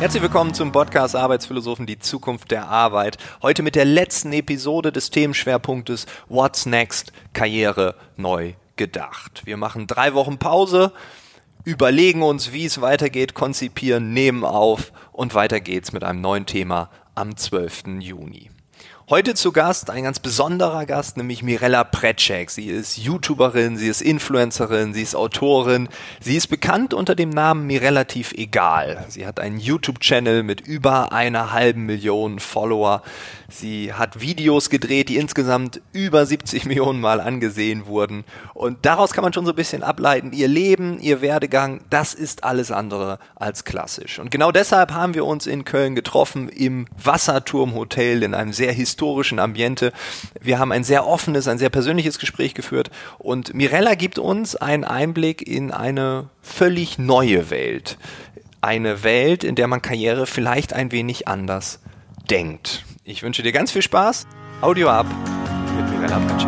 Herzlich willkommen zum Podcast Arbeitsphilosophen, die Zukunft der Arbeit. Heute mit der letzten Episode des Themenschwerpunktes What's Next? Karriere neu gedacht. Wir machen 3 Wochen Pause, überlegen uns, wie es weitergeht, konzipieren, nehmen auf und weiter geht's mit einem neuen Thema am 12. Juni. Heute zu Gast ein ganz besonderer Gast, nämlich Mirella Precek. Sie ist YouTuberin, sie ist Influencerin, sie ist Autorin. Sie ist bekannt unter dem Namen Mirelativ Egal. Sie hat einen YouTube-Channel mit über 1,5 Millionen Follower. Sie hat Videos gedreht, die insgesamt über 70 Millionen Mal angesehen wurden. Und daraus kann man schon so ein bisschen ableiten, ihr Leben, ihr Werdegang, das ist alles andere als klassisch. Und genau deshalb haben wir uns in Köln getroffen, im Wasserturm-Hotel, in einem sehr historischen Ambiente. Wir haben ein sehr offenes, ein sehr persönliches Gespräch geführt. Und Mirella gibt uns einen Einblick in eine völlig neue Welt. Eine Welt, in der man Karriere vielleicht ein wenig anders denkt. Ich wünsche dir ganz viel Spaß. Audio ab mit Mirella Precek.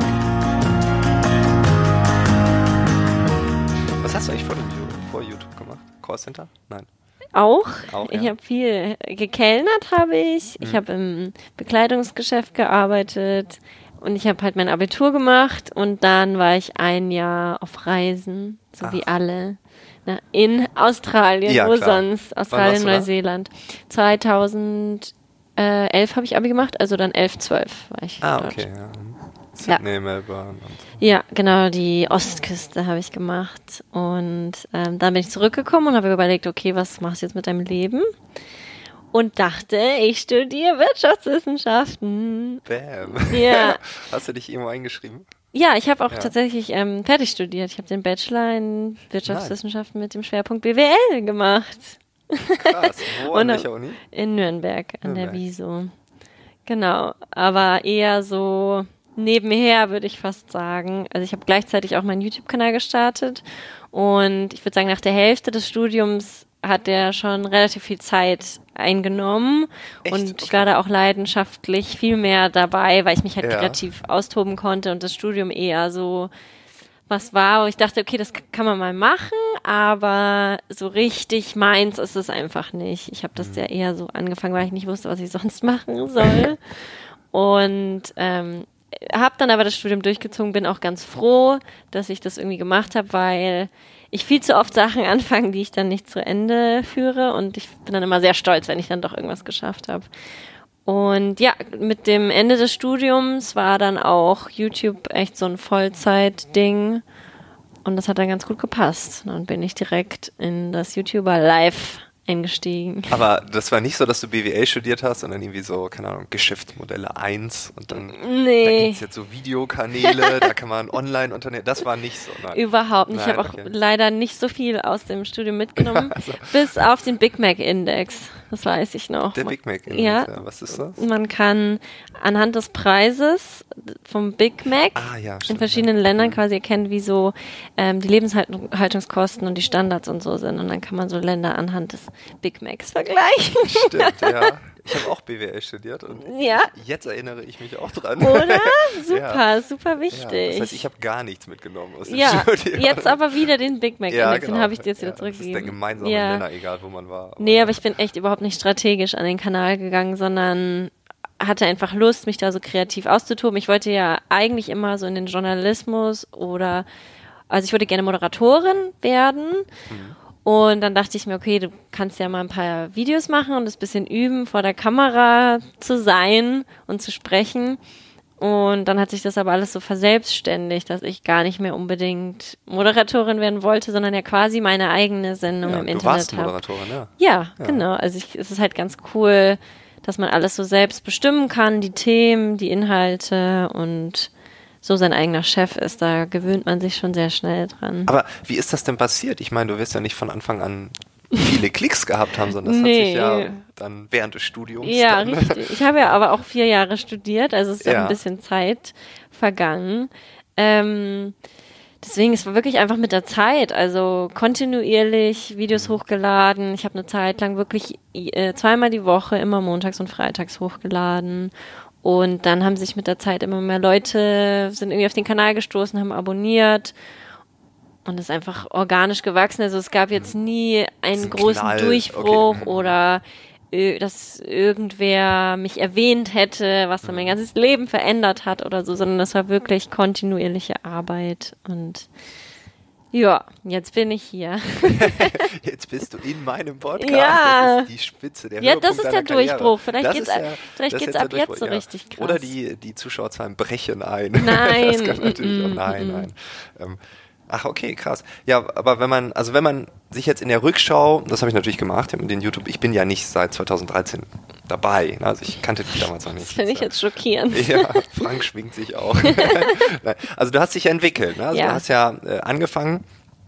Was hast du eigentlich vor YouTube gemacht? Callcenter? Nein. Auch ja. Ich habe viel gekellnert, habe ich. Ich habe im Bekleidungsgeschäft gearbeitet und ich habe halt mein Abitur gemacht und dann war ich 1 Jahr auf Reisen, so wie alle. In Australien, ja, wo klar. sonst? Australien, Neuseeland. 2011 habe ich Abi gemacht, also dann 11, 12 war ich dort. Okay, ja. Sydney, Melbourne. Und ja, genau, die Ostküste habe ich gemacht und dann bin ich zurückgekommen und habe überlegt, okay, was machst du jetzt mit deinem Leben? Und dachte, ich studiere Wirtschaftswissenschaften. Bam. Ja. Hast du dich irgendwo eingeschrieben? Ja, ich habe auch tatsächlich fertig studiert. Ich habe den Bachelor in Wirtschaftswissenschaften mit dem Schwerpunkt BWL gemacht. Krass. Wo, an welcher Uni? In Nürnberg, an der WISO. Genau, aber eher so nebenher, würde ich fast sagen. Also ich habe gleichzeitig auch meinen YouTube-Kanal gestartet und ich würde sagen, nach der Hälfte des Studiums hat der schon relativ viel Zeit eingenommen. Echt? Und ich war da auch leidenschaftlich viel mehr dabei, weil ich mich halt kreativ austoben konnte und das Studium eher so was war, wo ich dachte, okay, das kann man mal machen, aber so richtig meins ist es einfach nicht. Ich habe das ja eher so angefangen, weil ich nicht wusste, was ich sonst machen soll. Und habe dann aber das Studium durchgezogen, bin auch ganz froh, dass ich das irgendwie gemacht habe, weil ich viel zu oft Sachen anfange, die ich dann nicht zu Ende führe und ich bin dann immer sehr stolz, wenn ich dann doch irgendwas geschafft habe. Und ja, mit dem Ende des Studiums war dann auch YouTube echt so ein Vollzeit-Ding und das hat dann ganz gut gepasst. Dann bin ich direkt in das YouTuber-Live eingestiegen. Aber das war nicht so, dass du BWL studiert hast, sondern irgendwie so, keine Ahnung, Geschäftsmodelle 1 und dann da gibt es jetzt so Videokanäle, da kann man Online-Unternehmen, das war nicht so. Nein. Überhaupt nicht. Ich habe auch leider nicht so viel aus dem Studium mitgenommen, bis auf den Big Mac-Index. Das weiß ich noch. Der Big Mac-Index, ja. Was ist das? Man kann anhand des Preises vom Big Mac in verschiedenen Ländern quasi erkennen, wie so die Lebenshaltungskosten und die Standards und so sind. Und dann kann man so Länder anhand des Big Macs vergleichen. Stimmt, ja. Ich habe auch BWL studiert und jetzt erinnere ich mich auch dran. Oder? Super, super wichtig. Ja, das heißt, ich habe gar nichts mitgenommen aus dem Studium. Jetzt aber wieder den Big Mac Index, den habe ich dir jetzt wieder zurückgegeben. Das ist der gemeinsame Nenner, egal wo man war. Aber ich bin echt überhaupt nicht strategisch an den Kanal gegangen, sondern hatte einfach Lust, mich da so kreativ auszutoben. Ich wollte ja eigentlich immer so in den Journalismus also ich wollte gerne Moderatorin werden. Und dann dachte ich mir, okay, du kannst ja mal ein paar Videos machen und das bisschen üben, vor der Kamera zu sein und zu sprechen. Und dann hat sich das aber alles so verselbstständigt, dass ich gar nicht mehr unbedingt Moderatorin werden wollte, sondern ja quasi meine eigene Sendung im Internet habe. Du warst Moderatorin, Ja, genau. Also es ist halt ganz cool, dass man alles so selbst bestimmen kann, die Themen, die Inhalte und so sein eigener Chef ist, da gewöhnt man sich schon sehr schnell dran. Aber wie ist das denn passiert? Ich meine, du wirst ja nicht von Anfang an viele Klicks gehabt haben, sondern das hat sich ja dann während des Studiums. Ja, richtig. Ich habe ja aber auch 4 Jahre studiert, also es ist ja ein bisschen Zeit vergangen. Deswegen, es war wirklich einfach mit der Zeit, also kontinuierlich Videos hochgeladen. Ich habe eine Zeit lang wirklich 2-mal die Woche, immer montags und freitags hochgeladen. Und dann haben sich mit der Zeit immer mehr Leute, sind irgendwie auf den Kanal gestoßen, haben abonniert. und ist einfach organisch gewachsen. Also es gab jetzt nie einen großen Durchbruch oder dass irgendwer mich erwähnt hätte, was dann mein ganzes Leben verändert hat oder so, sondern das war wirklich kontinuierliche Arbeit und ja, jetzt bin ich hier. Jetzt bist du in meinem Podcast. Ja. Das ist die Spitze, der Höhepunkt das ist der Durchbruch. Vielleicht geht's ab jetzt so ja. richtig krass. Oder die Zuschauerzahlen brechen ein. Nein. Das kann natürlich auch, nein. Ach, okay, krass. Ja, aber wenn man sich jetzt in der Rückschau, das habe ich natürlich gemacht mit den YouTube, ich bin ja nicht seit 2013 dabei, also ich kannte dich damals noch nicht. Das finde ich jetzt schockierend. Ja, Frank schwingt sich auch. Nein, also du hast dich ja entwickelt, ne? Also du hast ja angefangen,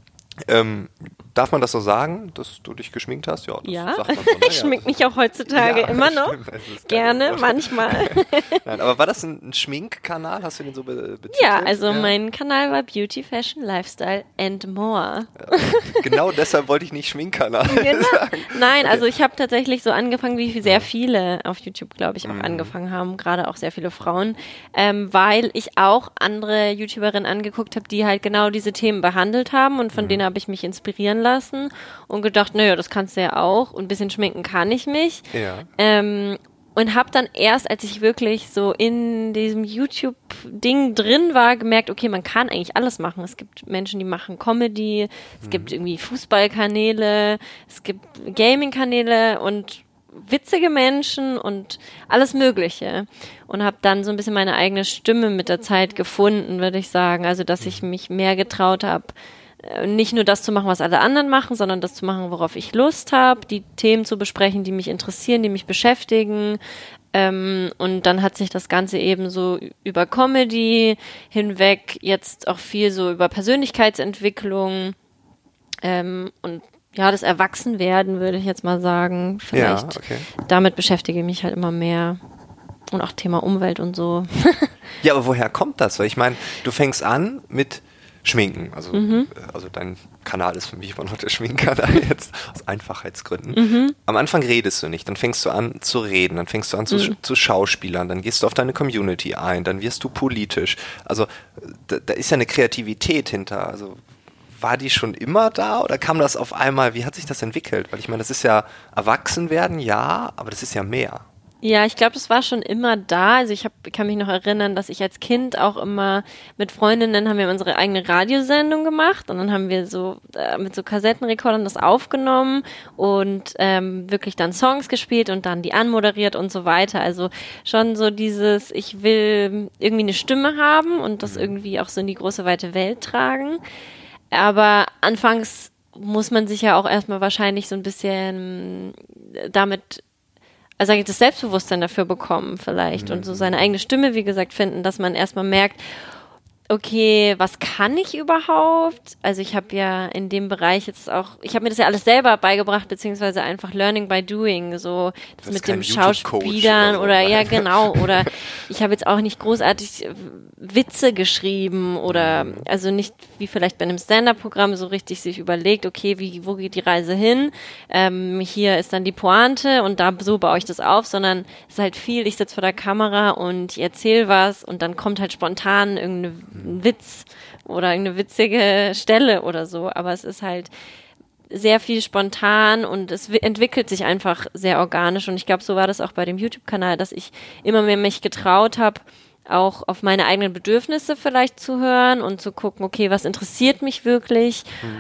darf man das so sagen, dass du dich geschminkt hast? Ja, das sagt man so, ne? Ich schmink mich auch heutzutage immer noch. Gerne, manchmal. Nein, aber war das ein Schminkkanal? Hast du den so betitelt? Ja, also mein Kanal war Beauty, Fashion, Lifestyle and More. Ja, genau deshalb wollte ich nicht Schminkkanal sagen. Nein, okay. Also ich habe tatsächlich so angefangen, wie sehr viele auf YouTube, glaube ich, auch angefangen haben, gerade auch sehr viele Frauen, weil ich auch andere YouTuberinnen angeguckt habe, die halt genau diese Themen behandelt haben und von denen habe ich mich inspirieren lassen und gedacht, naja, das kannst du ja auch und ein bisschen schminken kann ich mich. Ja. Und habe dann erst, als ich wirklich so in diesem YouTube-Ding drin war, gemerkt, okay, man kann eigentlich alles machen. Es gibt Menschen, die machen Comedy, es gibt irgendwie Fußballkanäle, es gibt Gaming-Kanäle und witzige Menschen und alles Mögliche. Und habe dann so ein bisschen meine eigene Stimme mit der Zeit gefunden, würde ich sagen. Also, dass ich mich mehr getraut habe, nicht nur das zu machen, was alle anderen machen, sondern das zu machen, worauf ich Lust habe, die Themen zu besprechen, die mich interessieren, die mich beschäftigen. Und dann hat sich das Ganze eben so über Comedy hinweg jetzt auch viel so über Persönlichkeitsentwicklung und ja, das Erwachsenwerden, würde ich jetzt mal sagen. Vielleicht damit beschäftige ich mich halt immer mehr. Und auch Thema Umwelt und so. Ja, aber woher kommt das? Weil ich meine, du fängst an mit Schminken. Also dein Kanal ist für mich immer noch der Schminkkanal jetzt, aus Einfachheitsgründen. Am Anfang redest du nicht, dann fängst du an zu reden, dann fängst du an zu Schauspielern, dann gehst du auf deine Community ein, dann wirst du politisch. Also da ist ja eine Kreativität hinter. Also war die schon immer da oder kam das auf einmal? Wie hat sich das entwickelt? Weil ich meine, das ist ja Erwachsenwerden, ja, aber das ist ja mehr. Ja, ich glaube, das war schon immer da. Also ich kann mich noch erinnern, dass ich als Kind auch immer mit Freundinnen haben wir unsere eigene Radiosendung gemacht und dann haben wir so mit so Kassettenrekordern das aufgenommen und wirklich dann Songs gespielt und dann die anmoderiert und so weiter. Also schon so dieses, ich will irgendwie eine Stimme haben und das irgendwie auch so in die große weite Welt tragen. Aber anfangs muss man sich ja auch erstmal wahrscheinlich so ein bisschen damit das Selbstbewusstsein dafür bekommen vielleicht und so seine eigene Stimme, wie gesagt, finden, dass man erstmal merkt, okay, was kann ich überhaupt? Also ich habe ja in dem Bereich jetzt auch, ich habe mir das ja alles selber beigebracht, beziehungsweise einfach Learning by Doing, so das mit dem Schauspielern oder ja genau, oder ich habe jetzt auch nicht großartig Witze geschrieben oder also nicht wie vielleicht bei einem Stand-Up-Programm so richtig sich überlegt, okay, wo geht die Reise hin? Hier ist dann die Pointe und so baue ich das auf, sondern es ist halt viel, ich sitze vor der Kamera und ich erzähle was und dann kommt halt spontan ein Witz oder eine witzige Stelle oder so, aber es ist halt sehr viel spontan und es entwickelt sich einfach sehr organisch und ich glaube, so war das auch bei dem YouTube-Kanal, dass ich immer mehr mich getraut habe, auch auf meine eigenen Bedürfnisse vielleicht zu hören und zu gucken, okay, was interessiert mich wirklich?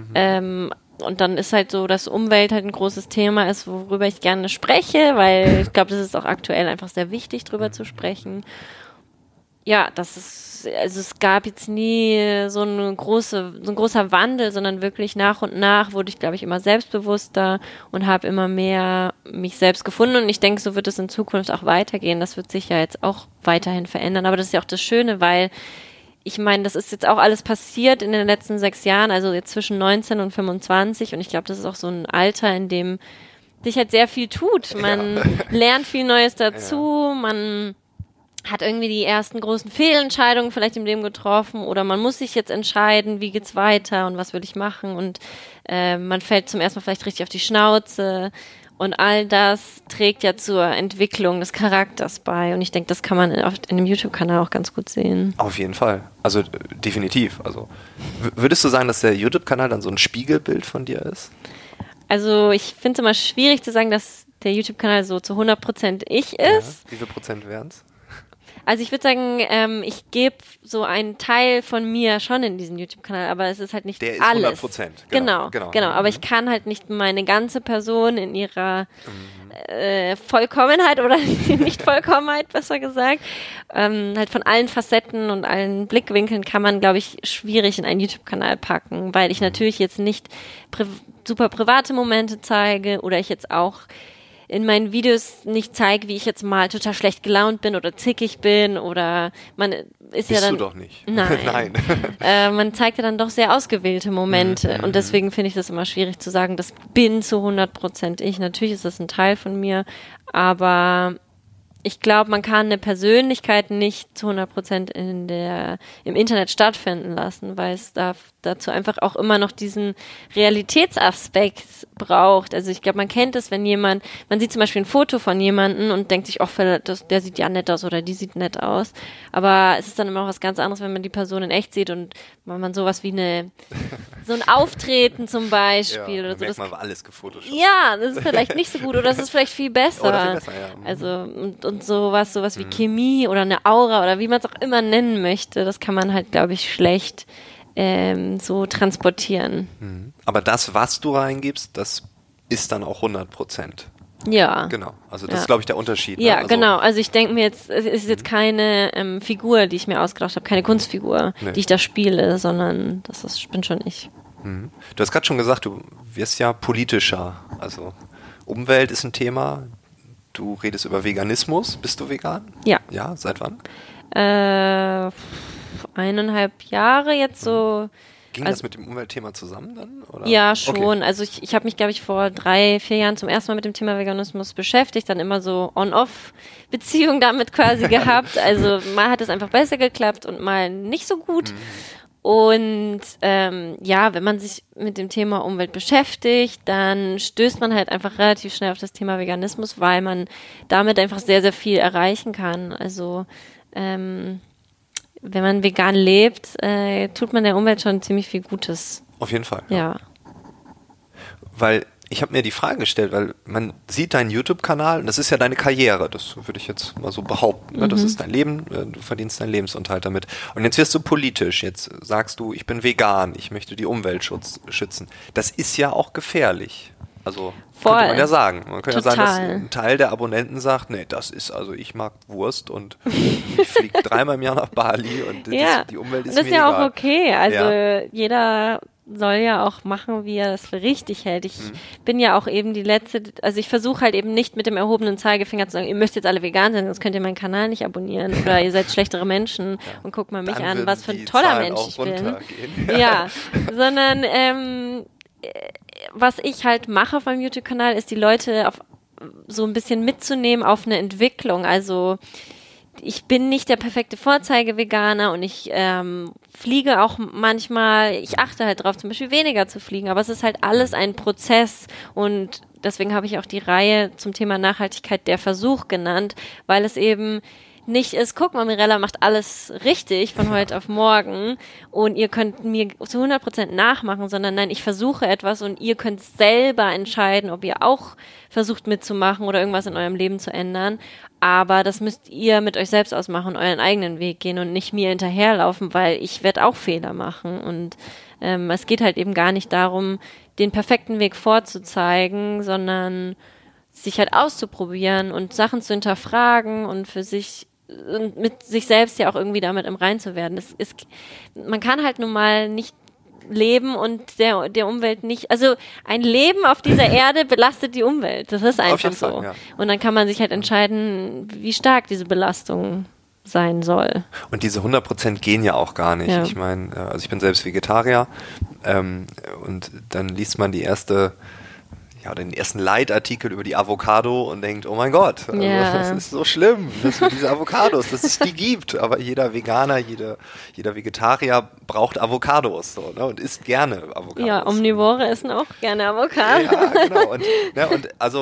Und dann ist halt so, dass Umwelt halt ein großes Thema ist, worüber ich gerne spreche, weil ich glaube, das ist auch aktuell einfach sehr wichtig, drüber zu sprechen. Ja, es gab jetzt nie so ein großer Wandel, sondern wirklich nach und nach wurde ich, glaube ich, immer selbstbewusster und habe immer mehr mich selbst gefunden und ich denke, so wird es in Zukunft auch weitergehen. Das wird sich ja jetzt auch weiterhin verändern, aber das ist ja auch das Schöne, weil ich meine, das ist jetzt auch alles passiert in den letzten 6 Jahren, also jetzt zwischen 19 und 25 und ich glaube, das ist auch so ein Alter, in dem sich halt sehr viel tut. Man lernt viel Neues dazu, man hat irgendwie die ersten großen Fehlentscheidungen vielleicht im Leben getroffen oder man muss sich jetzt entscheiden, wie geht's weiter und was will ich machen und man fällt zum ersten Mal vielleicht richtig auf die Schnauze Und all das trägt ja zur Entwicklung des Charakters bei. Und ich denke, das kann man in einem YouTube-Kanal auch ganz gut sehen. Auf jeden Fall. Also definitiv. Also würdest du sagen, dass der YouTube-Kanal dann so ein Spiegelbild von dir ist? Also ich finde es immer schwierig zu sagen, dass der YouTube-Kanal so zu 100% ich ist. Ja, wie viel Prozent wären es? Also ich würde sagen, ich gebe so einen Teil von mir schon in diesen YouTube-Kanal, aber es ist halt nicht der alles. Der ist 100%. Genau. Aber ich kann halt nicht meine ganze Person in ihrer Vollkommenheit oder Nicht-Vollkommenheit, besser gesagt, halt von allen Facetten und allen Blickwinkeln kann man, glaube ich, schwierig in einen YouTube-Kanal packen, weil ich natürlich jetzt nicht super private Momente zeige oder ich jetzt auch in meinen Videos nicht zeige, wie ich jetzt mal total schlecht gelaunt bin oder zickig bin oder man ist Bist ja dann... du doch nicht. Nein. Man zeigt ja dann doch sehr ausgewählte Momente und deswegen finde ich das immer schwierig zu sagen, das bin zu 100% ich. Natürlich ist das ein Teil von mir, aber ich glaube, man kann eine Persönlichkeit nicht zu 100% im Internet stattfinden lassen, weil es dazu einfach auch immer noch diesen Realitätsaspekt braucht. Also ich glaube, man kennt es, wenn man sieht zum Beispiel ein Foto von jemandem und denkt sich, der sieht ja nett aus oder die sieht nett aus. Aber es ist dann immer noch was ganz anderes, wenn man die Person in echt sieht und wenn man sowas wie so ein Auftreten zum Beispiel. Ja, oder so. Merkt man, war alles gefotoshoppt. Ja, das ist vielleicht nicht so gut oder das ist vielleicht viel besser. Oder viel besser, ja. Also und sowas wie Chemie oder eine Aura oder wie man es auch immer nennen möchte, das kann man halt, glaube ich, schlecht so transportieren. Aber das, was du reingibst, das ist dann auch 100%. Ja. Genau. Also das ist, glaube ich, der Unterschied. Ja, ne? Also, genau. Also ich denke mir jetzt, es ist jetzt keine Figur, die ich mir ausgedacht habe, keine Kunstfigur, die ich da spiele, sondern bin schon ich. Du hast gerade schon gesagt, du wirst ja politischer. Also Umwelt ist ein Thema. Du redest über Veganismus. Bist du vegan? Ja. Ja, seit wann? 1,5 Jahre jetzt so. Ging das mit dem Umweltthema zusammen dann? Oder? Ja, schon. Okay. Also ich habe mich, glaube ich, vor 3-4 Jahren zum ersten Mal mit dem Thema Veganismus beschäftigt, dann immer so On-Off-Beziehung damit quasi gehabt. Also mal hat es einfach besser geklappt und mal nicht so gut. Und wenn man sich mit dem Thema Umwelt beschäftigt, dann stößt man halt einfach relativ schnell auf das Thema Veganismus, weil man damit einfach sehr, sehr viel erreichen kann. Also wenn man vegan lebt, tut man der Umwelt schon ziemlich viel Gutes. Auf jeden Fall. Ja. Weil ich habe mir die Frage gestellt, weil man sieht deinen YouTube-Kanal und das ist ja deine Karriere, das würde ich jetzt mal so behaupten. Ne? Das ist dein Leben, du verdienst deinen Lebensunterhalt damit. Und jetzt wirst du politisch, jetzt sagst du, ich bin vegan, ich möchte die Umwelt schützen. Das ist ja auch gefährlich. Also Voll. könnte man ja sagen. Man könnte ja sagen, dass Total. ein Teil der Abonnenten sagt, nee, ich mag Wurst und ich fliege 3-mal im Jahr nach Bali und die Umwelt ist mir egal. Das ist ja auch okay. Also Ja. jeder soll ja auch machen, wie er das für richtig hält. Ich bin ja auch eben die Letzte, also ich versuche halt eben nicht mit dem erhobenen Zeigefinger zu sagen, ihr müsst jetzt alle vegan sein, sonst könnt ihr meinen Kanal nicht abonnieren oder ihr seid schlechtere Menschen und guckt mal mich Dann an, würden was für ein die toller Zahlen Mensch auch ich bin. runtergehen. Ja, sondern was ich halt mache auf meinem YouTube-Kanal, ist die Leute so ein bisschen mitzunehmen auf eine Entwicklung. Also ich bin nicht der perfekte Vorzeige-Veganer und ich fliege auch manchmal, ich achte halt drauf, zum Beispiel weniger zu fliegen, aber es ist halt alles ein Prozess und deswegen habe ich auch die Reihe zum Thema Nachhaltigkeit der Versuch genannt, weil es eben nicht ist, guck mal, Mirella macht alles richtig von heute auf morgen und ihr könnt mir zu 100% nachmachen, sondern nein, ich versuche etwas und ihr könnt selber entscheiden, ob ihr auch versucht mitzumachen oder irgendwas in eurem Leben zu ändern, aber das müsst ihr mit euch selbst ausmachen, euren eigenen Weg gehen und nicht mir hinterherlaufen, weil ich werde auch Fehler machen und es geht halt eben gar nicht darum, den perfekten Weg vorzuzeigen, sondern sich halt auszuprobieren und Sachen zu hinterfragen und für sich und mit sich selbst ja auch irgendwie damit im Rein zu werden. Man kann halt nun mal nicht leben und der Umwelt nicht, also ein Leben auf dieser Erde belastet die Umwelt. Das ist einfach so. Fall, ja. Und dann kann man sich halt entscheiden, wie stark diese Belastung sein soll. Und diese 100% gehen ja auch gar nicht. Ja. Ich meine, also ich bin selbst Vegetarier und dann liest man den ersten Leitartikel über die Avocado und denkt, oh mein Gott, also das ist so schlimm, dass wir diese Avocados, dass es die gibt. Aber jeder Veganer, jeder Vegetarier braucht Avocados so, ne, und isst gerne Avocados. Ja, Omnivore essen auch gerne Avocado. Ja, genau. Und also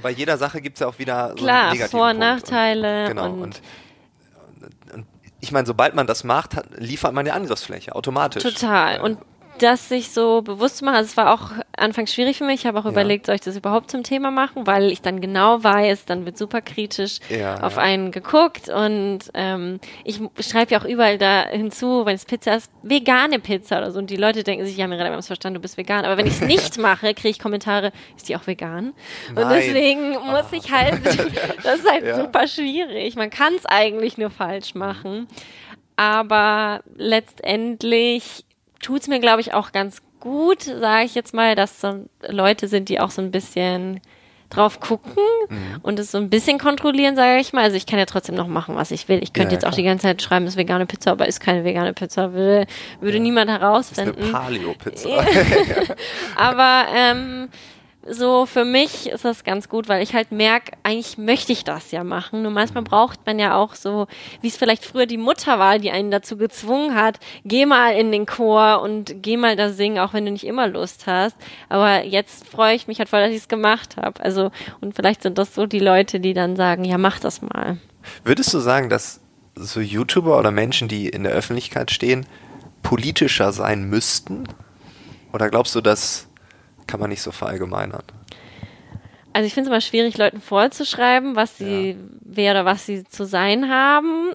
bei jeder Sache gibt es ja auch wieder klar, so negative Vor- und Punkte. Nachteile. Genau. Und ich meine, sobald man das macht, liefert man ja Angriffsfläche automatisch. Total. Und das sich so bewusst zu machen, also es war auch anfangs schwierig für mich, ich habe auch überlegt, soll ich das überhaupt zum Thema machen, weil ich dann genau weiß, dann wird super kritisch auf einen geguckt und ich schreibe ja auch überall da hinzu, wenn es Pizza ist, vegane Pizza oder so und die Leute denken sich, ja Mirella, wir haben es verstanden, du bist vegan, aber wenn ich es nicht mache, kriege ich Kommentare, ist die auch vegan? Nein. Und deswegen muss ich halt, das ist halt super schwierig, man kann es eigentlich nur falsch machen, aber letztendlich tut's mir, glaube ich, auch ganz gut, sage ich jetzt mal, dass so Leute sind, die auch so ein bisschen drauf gucken und es so ein bisschen kontrollieren, sage ich mal. Also ich kann ja trotzdem noch machen, was ich will. Ich könnte jetzt auch die ganze Zeit schreiben, es ist vegane Pizza, aber ist keine vegane Pizza, würde niemand herausfinden. Das ist eine Paleo-Pizza. Aber so für mich ist das ganz gut, weil ich halt merke, eigentlich möchte ich das ja machen. Nur manchmal braucht man ja auch so, wie es vielleicht früher die Mutter war, die einen dazu gezwungen hat, geh mal in den Chor und geh mal da singen, auch wenn du nicht immer Lust hast. Aber jetzt freue ich mich halt voll, dass ich es gemacht habe. Also, und vielleicht sind das so die Leute, die dann sagen, ja, mach das mal. Würdest du sagen, dass so YouTuber oder Menschen, die in der Öffentlichkeit stehen, politischer sein müssten? Oder glaubst du, das kann man nicht so verallgemeinern? Also ich finde es immer schwierig, Leuten vorzuschreiben, was sie, wer oder was sie zu sein haben.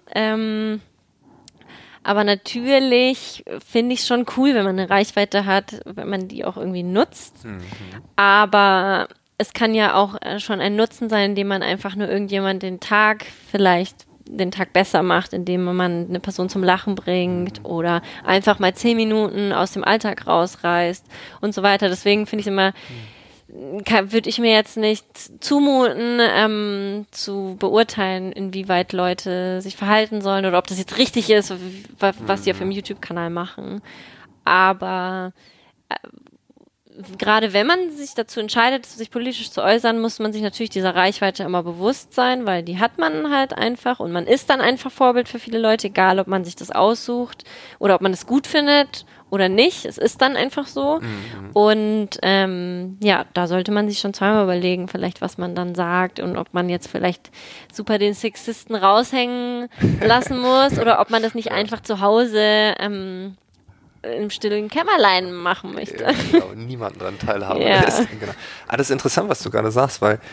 Aber natürlich finde ich es schon cool, wenn man eine Reichweite hat, wenn man die auch irgendwie nutzt. Aber es kann ja auch schon ein Nutzen sein, indem man einfach nur irgendjemand den Tag besser macht, indem man eine Person zum Lachen bringt oder einfach mal 10 Minuten aus dem Alltag rausreißt und so weiter. Deswegen finde ich immer, würde ich mir jetzt nicht zumuten, zu beurteilen, inwieweit Leute sich verhalten sollen oder ob das jetzt richtig ist, was sie auf ihrem YouTube-Kanal machen. Aber gerade wenn man sich dazu entscheidet, sich politisch zu äußern, muss man sich natürlich dieser Reichweite immer bewusst sein, weil die hat man halt einfach und man ist dann einfach Vorbild für viele Leute, egal ob man sich das aussucht oder ob man es gut findet oder nicht. Es ist dann einfach so. Und da sollte man sich schon zweimal überlegen, vielleicht was man dann sagt und ob man jetzt vielleicht super den Sexisten raushängen lassen muss oder ob man das nicht einfach zu Hause im stillen Kämmerlein machen möchte. Ja, genau, niemanden daran teilhaben lässt. Genau. Das ist interessant, was du gerade sagst, weil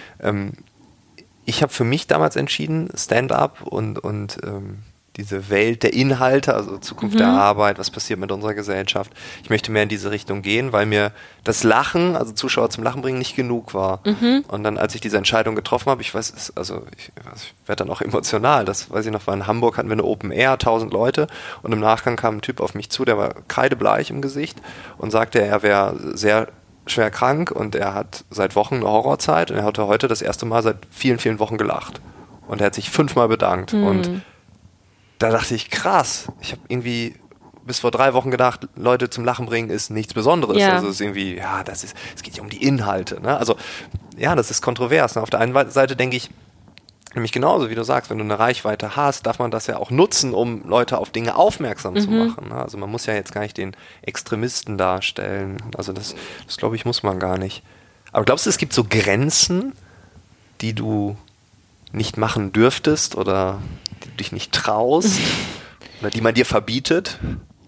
ich habe für mich damals entschieden, Stand-up und diese Welt der Inhalte, also Zukunft der Arbeit, was passiert mit unserer Gesellschaft. Ich möchte mehr in diese Richtung gehen, weil mir das Lachen, also Zuschauer zum Lachen bringen, nicht genug war. Und dann, als ich diese Entscheidung getroffen habe, ich werde dann auch emotional, das weiß ich noch, war in Hamburg, hatten wir eine Open Air, 1000 Leute und im Nachgang kam ein Typ auf mich zu, der war kreidebleich im Gesicht und sagte, er wäre sehr schwer krank und er hat seit Wochen eine Horrorzeit und er hatte heute das erste Mal seit vielen, vielen Wochen gelacht. Und er hat sich 5-mal bedankt und da dachte ich, krass, ich habe irgendwie bis vor 3 Wochen gedacht, Leute zum Lachen bringen ist nichts Besonderes. Ja. Also es ist irgendwie, es geht ja um die Inhalte. Ne? Also ja, das ist kontrovers. Ne? Auf der einen Seite denke ich, nämlich genauso, wie du sagst, wenn du eine Reichweite hast, darf man das ja auch nutzen, um Leute auf Dinge aufmerksam zu machen. Ne? Also man muss ja jetzt gar nicht den Extremisten darstellen. Also das glaube ich, muss man gar nicht. Aber glaubst du, es gibt so Grenzen, die du nicht machen dürftest oder die du dich nicht traust oder die man dir verbietet?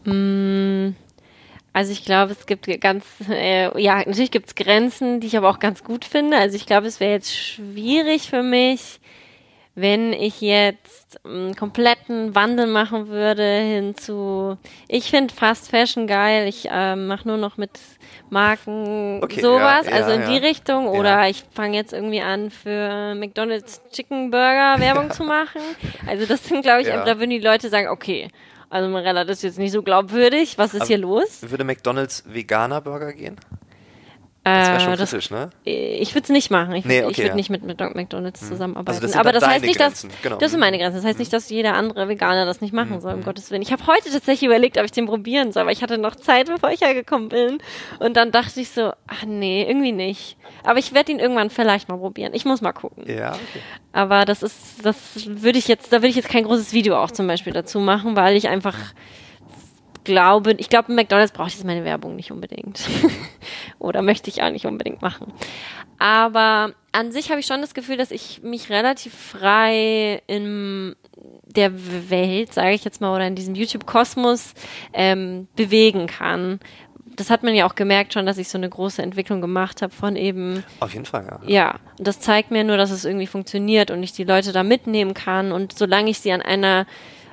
Also ich glaube, es gibt natürlich gibt es Grenzen, die ich aber auch ganz gut finde. Also ich glaube, es wäre jetzt schwierig für mich, wenn ich jetzt einen kompletten Wandel machen würde hin zu, ich finde Fast Fashion geil, ich mache nur noch mit Marken sowas, also in die Richtung, oder ich fange jetzt irgendwie an für McDonald's Chicken Burger Werbung zu machen. Also das sind, glaube ich, da würden die Leute sagen, okay, also Mirella, das ist jetzt nicht so glaubwürdig, was ist hier los? Würde McDonald's Veganer Burger gehen? Das wäre schon kritisch, ne? Ich würde es nicht machen. Ich würde nicht mit McDonald's zusammenarbeiten. Also aber das heißt nicht, Grenzen. Genau. Das sind meine Grenzen. Das heißt nicht, dass jeder andere Veganer das nicht machen soll, um Gottes Willen. Ich habe heute tatsächlich überlegt, ob ich den probieren soll, aber ich hatte noch Zeit, bevor ich hergekommen bin. Und dann dachte ich so, ach nee, irgendwie nicht. Aber ich werde ihn irgendwann vielleicht mal probieren. Ich muss mal gucken. Ja, okay. Aber da würde ich jetzt kein großes Video auch zum Beispiel dazu machen, weil ich einfach ich glaube, McDonald's braucht jetzt meine Werbung nicht unbedingt. Oder möchte ich auch nicht unbedingt machen. Aber an sich habe ich schon das Gefühl, dass ich mich relativ frei in der Welt, sage ich jetzt mal, oder in diesem YouTube-Kosmos bewegen kann. Das hat man ja auch gemerkt schon, dass ich so eine große Entwicklung gemacht habe von eben... Auf jeden Fall, ja. Ja, und das zeigt mir nur, dass es irgendwie funktioniert und ich die Leute da mitnehmen kann. Und solange ich sie an einer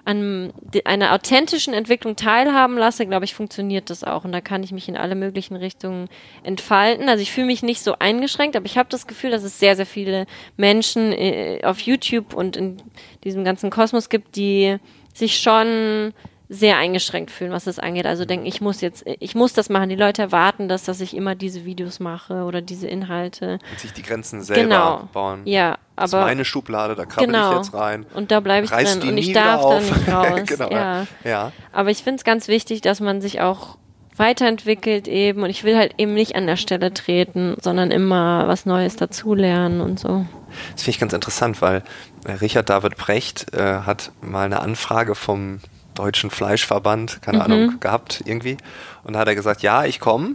authentischen Entwicklung teilhaben lasse, glaube ich, funktioniert das auch. Und da kann ich mich in alle möglichen Richtungen entfalten. Also ich fühle mich nicht so eingeschränkt, aber ich habe das Gefühl, dass es sehr, sehr viele Menschen auf YouTube und in diesem ganzen Kosmos gibt, die sich schon sehr eingeschränkt fühlen, was das angeht. Also denken, ich muss das machen. Die Leute erwarten das, dass ich immer diese Videos mache oder diese Inhalte. Und sich die Grenzen selber bauen. Ja, aber das ist meine Schublade, da krabbel ich jetzt rein. Und da bleibe ich Reiß drin und ich nie darf wieder da nicht raus. Genau, ja. Aber ich finde es ganz wichtig, dass man sich auch weiterentwickelt eben und ich will halt eben nicht an der Stelle treten, sondern immer was Neues dazulernen und so. Das finde ich ganz interessant, weil Richard David Precht hat mal eine Anfrage vom Deutschen Fleischverband, keine Ahnung, gehabt irgendwie. Und da hat er gesagt, ja, ich komme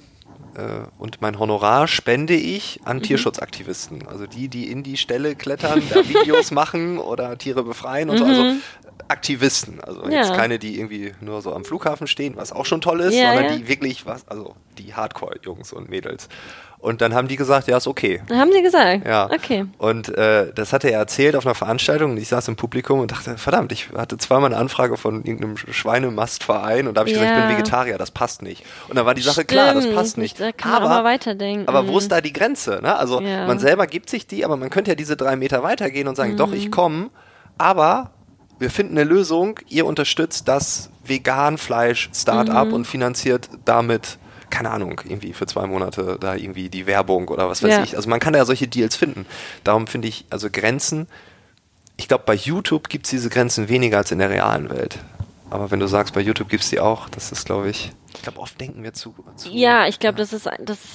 und mein Honorar spende ich an Tierschutzaktivisten. Also die in die Stelle klettern, da Videos machen oder Tiere befreien und so. Also Aktivisten. Also jetzt keine, die irgendwie nur so am Flughafen stehen, was auch schon toll ist, sondern die wirklich die Hardcore-Jungs und Mädels. Und dann haben die gesagt, ja, ist okay. Haben sie gesagt? Ja. Okay. Und das hatte er erzählt auf einer Veranstaltung und ich saß im Publikum und dachte, verdammt, ich hatte zweimal eine Anfrage von irgendeinem Schweinemastverein und da habe ich gesagt, ich bin Vegetarier, das passt nicht. Und dann war die Sache klar, das passt nicht. Da kann man auch mal weiterdenken. Aber wo ist da die Grenze? Ne? Also man selber gibt sich die, aber man könnte ja diese 3 Meter weitergehen und sagen, doch, ich komme, aber wir finden eine Lösung, ihr unterstützt das Vegan-Fleisch-Startup und finanziert damit, keine Ahnung, irgendwie für 2 Monate da irgendwie die Werbung oder was weiß ich. Also man kann da ja solche Deals finden. Darum finde ich, also Grenzen, ich glaube bei YouTube gibt es diese Grenzen weniger als in der realen Welt. Aber wenn du sagst, bei YouTube gibt es die auch, das ist, glaube ich oft denken wir zu. Ja, ich glaube, das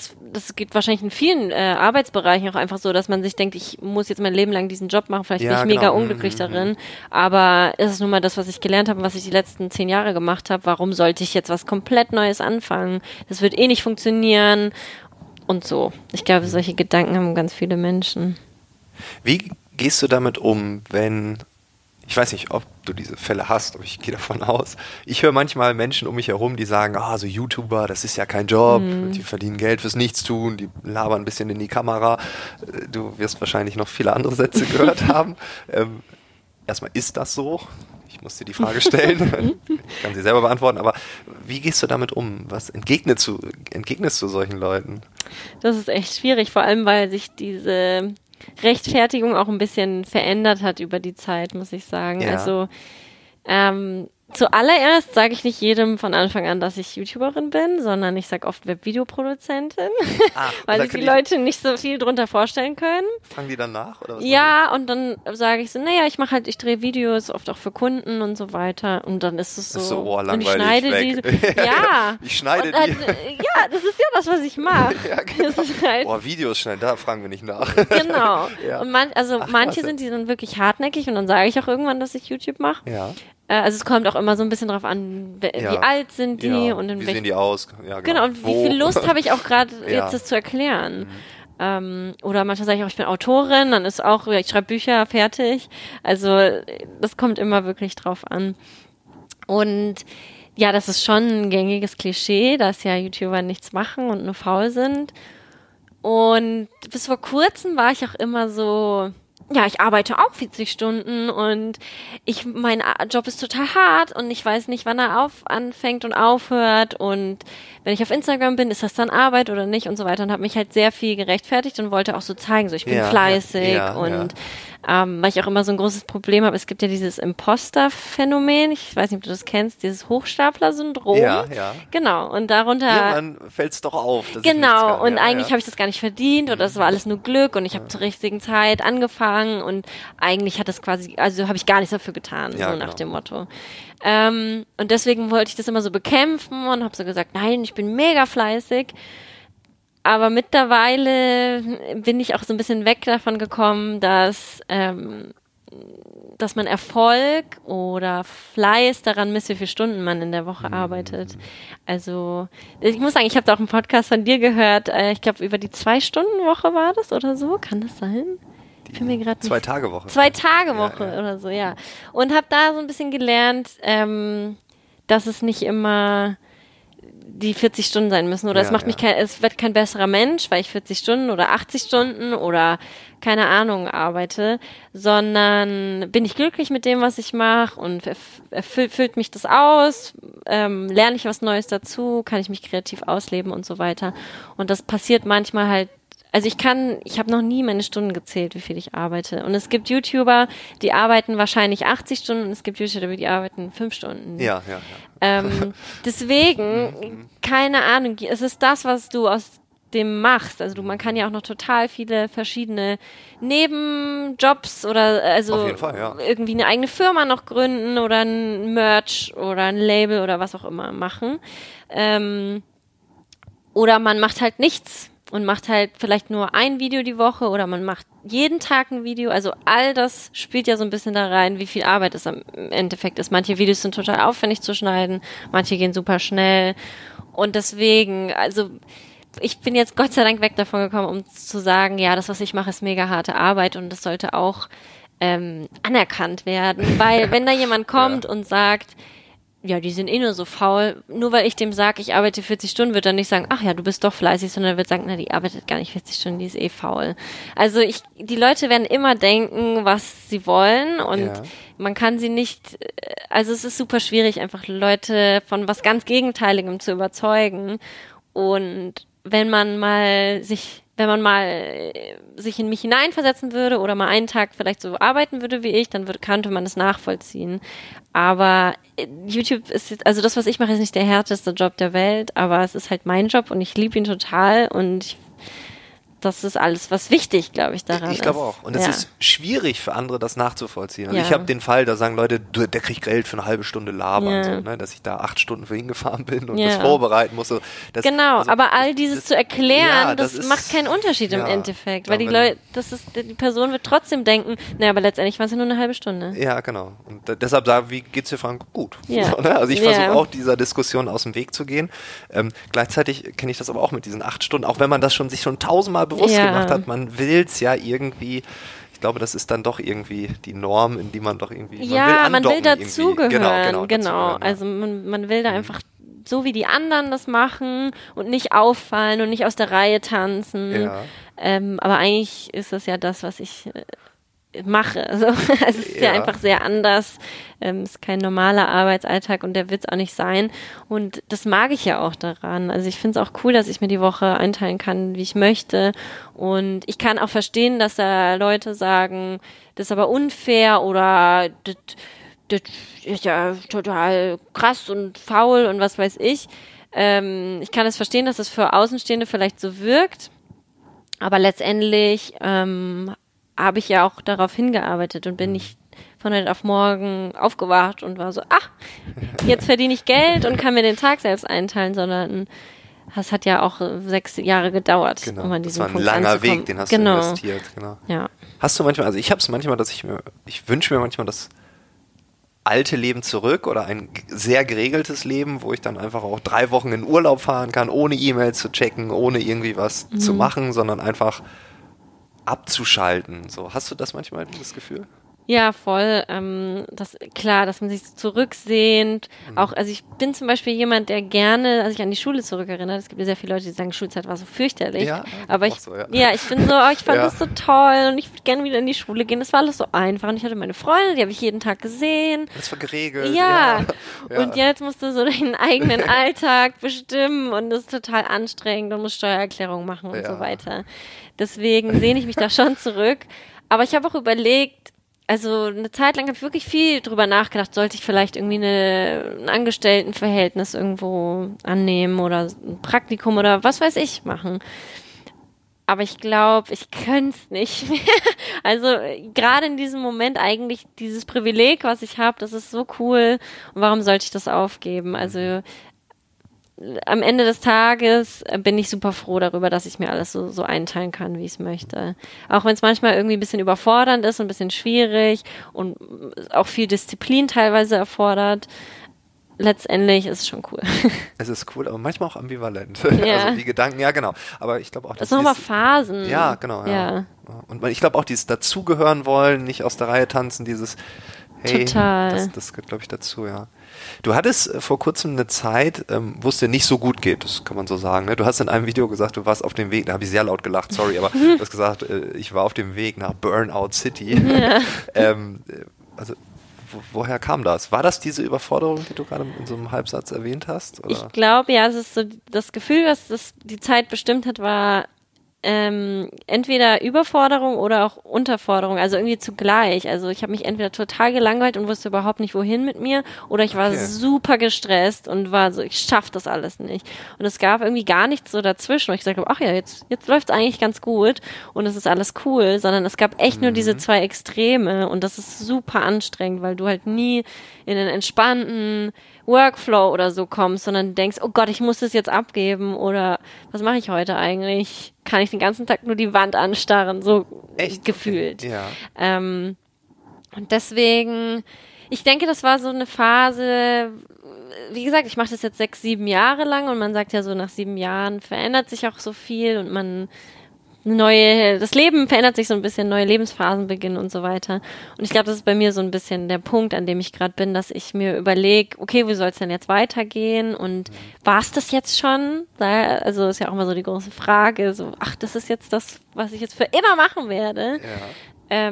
geht wahrscheinlich in vielen Arbeitsbereichen auch einfach so, dass man sich denkt, ich muss jetzt mein Leben lang diesen Job machen, vielleicht bin ich mega unglücklich darin, aber es ist nun mal das, was ich gelernt habe und was ich die letzten 10 Jahre gemacht habe. Warum sollte ich jetzt was komplett Neues anfangen? Das wird eh nicht funktionieren und so. Ich glaube, solche Gedanken haben ganz viele Menschen. Wie gehst du damit um, wenn... Ich weiß nicht, ob du diese Fälle hast, aber ich gehe davon aus. Ich höre manchmal Menschen um mich herum, die sagen, so YouTuber, das ist ja kein Job, die verdienen Geld fürs Nichtstun, die labern ein bisschen in die Kamera. Du wirst wahrscheinlich noch viele andere Sätze gehört haben. Erstmal, ist das so? Ich muss dir die Frage stellen. Ich kann sie selber beantworten, aber wie gehst du damit um? Was entgegnest du solchen Leuten? Das ist echt schwierig, vor allem, weil sich diese Rechtfertigung auch ein bisschen verändert hat über die Zeit, muss ich sagen. Ja. Also zuallererst sage ich nicht jedem von Anfang an, dass ich YouTuberin bin, sondern ich sage oft Webvideoproduzentin, weil sich die Leute nicht so viel drunter vorstellen können. Fragen die dann nach? Oder was und dann sage ich so, ich drehe Videos, oft auch für Kunden und so weiter. Und dann ist es so, langweilig, und ich schneide weg. Ich schneide die. Ja, das ist ja das, was ich mache. Ja, genau. Videos schneiden, da fragen wir nicht nach. Genau. Ja. Und manche sind die dann wirklich hartnäckig und dann sage ich auch irgendwann, dass ich YouTube mache. Ja. Also es kommt auch immer so ein bisschen drauf an, wie alt sind die und wie sehen die aus. Ja, genau, und wie viel Lust habe ich auch gerade jetzt das zu erklären. Oder manchmal sage ich auch, ich bin Autorin, dann ist auch, ich schreibe Bücher, fertig. Also das kommt immer wirklich drauf an. Und ja, das ist schon ein gängiges Klischee, dass ja YouTuber nichts machen und nur faul sind. Und bis vor kurzem war ich auch immer so... Ja, ich arbeite auch 40 Stunden und mein Job ist total hart und ich weiß nicht, wann er anfängt und aufhört und wenn ich auf Instagram bin, ist das dann Arbeit oder nicht und so weiter und habe mich halt sehr viel gerechtfertigt und wollte auch so zeigen, so ich bin fleißig und weil ich auch immer so ein großes Problem habe, es gibt ja dieses Imposter-Phänomen, ich weiß nicht, ob du das kennst, dieses Hochstapler-Syndrom. Ja. Genau, und darunter... Irgendwann fällt es doch auf. Dass genau, und eigentlich habe ich das gar nicht verdient oder das war alles nur Glück und ich habe zur richtigen Zeit angefangen und eigentlich hat das quasi, also habe ich gar nichts dafür getan, so nach dem Motto. Und deswegen wollte ich das immer so bekämpfen und habe so gesagt, nein, ich bin mega fleißig. Aber mittlerweile bin ich auch so ein bisschen weg davon gekommen, dass dass man Erfolg oder Fleiß daran misst, wie viele Stunden man in der Woche arbeitet. Also ich muss sagen, ich habe da auch einen Podcast von dir gehört, ich glaube über die 2-Stunden-Woche war das oder so, kann das sein? Ich bin mir gerade 2-Tage-Woche. 2-Tage-Woche oder so, ja. Und habe da so ein bisschen gelernt, dass es nicht immer die 40 Stunden sein müssen oder es wird kein besserer Mensch, weil ich 40 Stunden oder 80 Stunden oder keine Ahnung arbeite, sondern bin ich glücklich mit dem, was ich mache und erfüllt mich das aus, lerne ich was Neues dazu, kann ich mich kreativ ausleben und so weiter. Und das passiert manchmal halt. Also ich habe noch nie meine Stunden gezählt, wie viel ich arbeite. Und es gibt YouTuber, die arbeiten wahrscheinlich 80 Stunden und es gibt YouTuber, die arbeiten 5 Stunden. Ja. Deswegen, keine Ahnung, es ist das, was du aus dem machst. Also man kann ja auch noch total viele verschiedene Nebenjobs oder Auf jeden Fall, irgendwie eine eigene Firma noch gründen oder ein Merch oder ein Label oder was auch immer machen. Oder man macht halt nichts. Und macht halt vielleicht nur ein Video die Woche oder man macht jeden Tag ein Video. Also all das spielt ja so ein bisschen da rein, wie viel Arbeit es am Endeffekt ist. Manche Videos sind total aufwendig zu schneiden, manche gehen super schnell. Und deswegen, also ich bin jetzt Gott sei Dank weg davon gekommen, um zu sagen, ja, das, was ich mache, ist mega harte Arbeit und das sollte auch anerkannt werden. Weil wenn da jemand kommt und sagt, ja, die sind eh nur so faul. Nur weil ich dem sage, ich arbeite 40 Stunden, wird er nicht sagen, ach ja, du bist doch fleißig, sondern er wird sagen, na, die arbeitet gar nicht 40 Stunden, die ist eh faul. Also die Leute werden immer denken, was sie wollen und man kann sie nicht, also es ist super schwierig, einfach Leute von was ganz Gegenteiligem zu überzeugen. Und wenn man mal sich in mich hineinversetzen würde oder mal einen Tag vielleicht so arbeiten würde wie ich, dann könnte man das nachvollziehen. Aber YouTube ist jetzt, also das, was ich mache, ist nicht der härteste Job der Welt, aber es ist halt mein Job und ich liebe ihn total und das ist alles, was wichtig, glaube ich, daran ist. Ich glaube auch. Und es ist schwierig für andere, das nachzuvollziehen. Also ich habe den Fall, da sagen Leute, der kriegt Geld für eine halbe Stunde labern, so, ne? Dass ich da 8 Stunden für ihn gefahren bin und das vorbereiten muss. So. Aber all dieses zu erklären, das macht keinen Unterschied im Endeffekt. Weil die Person wird trotzdem denken, naja, aber letztendlich war es ja nur eine halbe Stunde. Ja, genau. Und deshalb sagen, wie geht's dir, Frank? Gut. Ja. So, ne? Also ich versuche auch dieser Diskussion aus dem Weg zu gehen. Gleichzeitig kenne ich das aber auch mit diesen 8 Stunden, auch wenn man das sich schon 1000-mal bewusst gemacht hat, man will es ja irgendwie, ich glaube, das ist dann doch irgendwie die Norm, in die man doch irgendwie, man will dazugehören, genau. Also man will da einfach so wie die anderen das machen und nicht auffallen und nicht aus der Reihe tanzen. Aber eigentlich ist das ja das, was ich mache. Also es ist ja einfach sehr anders. Es ist kein normaler Arbeitsalltag und der wird es auch nicht sein. Und das mag ich ja auch daran. Also ich finde es auch cool, dass ich mir die Woche einteilen kann, wie ich möchte. Und ich kann auch verstehen, dass da Leute sagen, das ist aber unfair oder das ist ja total krass und faul und was weiß ich. Ich kann es verstehen, dass das für Außenstehende vielleicht so wirkt. Aber letztendlich habe ich ja auch darauf hingearbeitet und bin nicht von heute auf morgen aufgewacht und war so, jetzt verdiene ich Geld und kann mir den Tag selbst einteilen, sondern das hat ja auch 6 Jahre gedauert, um an diesen Punkt anzukommen. Das war ein langer Weg, den hast du investiert. Genau. Ja. Hast du manchmal, also ich habe es manchmal, ich wünsche mir manchmal das alte Leben zurück oder ein sehr geregeltes Leben, wo ich dann einfach auch 3 Wochen in Urlaub fahren kann, ohne E-Mails zu checken, ohne irgendwie was zu machen, sondern einfach abzuschalten. So, hast du das manchmal, das Gefühl? Ja, voll. Klar, dass man sich so zurücksehnt. Auch, also ich bin zum Beispiel jemand, der gerne, also ich an die Schule zurückerinnere. Es gibt ja sehr viele Leute, die sagen, Schulzeit war so fürchterlich. Ja, aber ich bin so, ich fand das so toll und ich würde gerne wieder in die Schule gehen. Das war alles so einfach und ich hatte meine Freunde, die habe ich jeden Tag gesehen. Das war geregelt. Ja. Und jetzt musst du so deinen eigenen Alltag bestimmen und das ist total anstrengend und musst Steuererklärung machen und so weiter. Deswegen sehne ich mich da schon zurück. Aber ich habe auch überlegt, also eine Zeit lang habe ich wirklich viel drüber nachgedacht, sollte ich vielleicht irgendwie ein Angestelltenverhältnis irgendwo annehmen oder ein Praktikum oder was weiß ich machen. Aber ich glaube, ich könnte es nicht mehr. Also gerade in diesem Moment eigentlich dieses Privileg, was ich habe, das ist so cool. Und warum sollte ich das aufgeben? Also am Ende des Tages bin ich super froh darüber, dass ich mir alles so einteilen kann, wie ich es möchte. Auch wenn es manchmal irgendwie ein bisschen überfordernd ist und ein bisschen schwierig und auch viel Disziplin teilweise erfordert. Letztendlich ist es schon cool. Es ist cool, aber manchmal auch ambivalent. Ja. Also die Gedanken, ja genau. Aber ich glaube auch, das sind nochmal Phasen. Ja, genau. Ja. Und ich glaube auch, dieses dazugehören wollen, nicht aus der Reihe tanzen, dieses hey, total. Das gehört, glaube ich, dazu, ja. Du hattest vor kurzem eine Zeit, wo es dir nicht so gut geht, das kann man so sagen. Ne? Du hast in einem Video gesagt, du warst auf dem Weg, da habe ich sehr laut gelacht, sorry, aber du hast gesagt, ich war auf dem Weg nach Burnout City. Ja. Also woher kam das? War das diese Überforderung, die du gerade in so einem Halbsatz erwähnt hast? Oder? Ich glaube, ja, es ist so das Gefühl, was das die Zeit bestimmt hat, war entweder Überforderung oder auch Unterforderung, also irgendwie zugleich. Also ich habe mich entweder total gelangweilt und wusste überhaupt nicht, wohin mit mir, oder ich war super gestresst und war so, ich schaff das alles nicht. Und es gab irgendwie gar nichts so dazwischen, wo ich gesagt habe, ach ja, jetzt läuft's eigentlich ganz gut und es ist alles cool, sondern es gab echt nur diese zwei Extreme und das ist super anstrengend, weil du halt nie in einen entspannten Workflow oder so kommst, sondern denkst, oh Gott, ich muss das jetzt abgeben oder was mache ich heute eigentlich? Kann ich den ganzen Tag nur die Wand anstarren, so echt gefühlt. Okay. Ja. Und deswegen, ich denke, das war so eine Phase, wie gesagt, ich mache das jetzt 6, 7 Jahre lang und man sagt ja so, nach 7 Jahren verändert sich auch so viel und das Leben verändert sich so ein bisschen, neue Lebensphasen beginnen und so weiter. Und ich glaube, das ist bei mir so ein bisschen der Punkt, an dem ich gerade bin, dass ich mir überlege, okay, wie soll es denn jetzt weitergehen? Und war es das jetzt schon? Also ist ja auch immer so die große Frage, so, ach, das ist jetzt das, was ich jetzt für immer machen werde. Ja.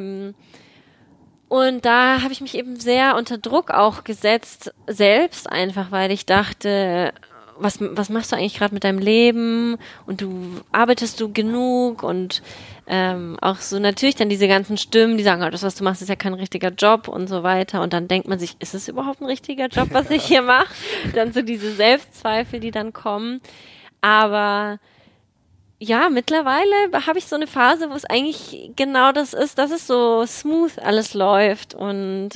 Und da habe ich mich eben sehr unter Druck auch gesetzt, selbst einfach, weil ich dachte, was machst du eigentlich gerade mit deinem Leben und arbeitest du genug und auch so natürlich dann diese ganzen Stimmen, die sagen, das, was du machst, ist ja kein richtiger Job und so weiter und dann denkt man sich, ist es überhaupt ein richtiger Job, was ich hier mache? Dann so diese Selbstzweifel, die dann kommen, aber ja, mittlerweile habe ich so eine Phase, wo es eigentlich genau das ist, dass es so smooth alles läuft und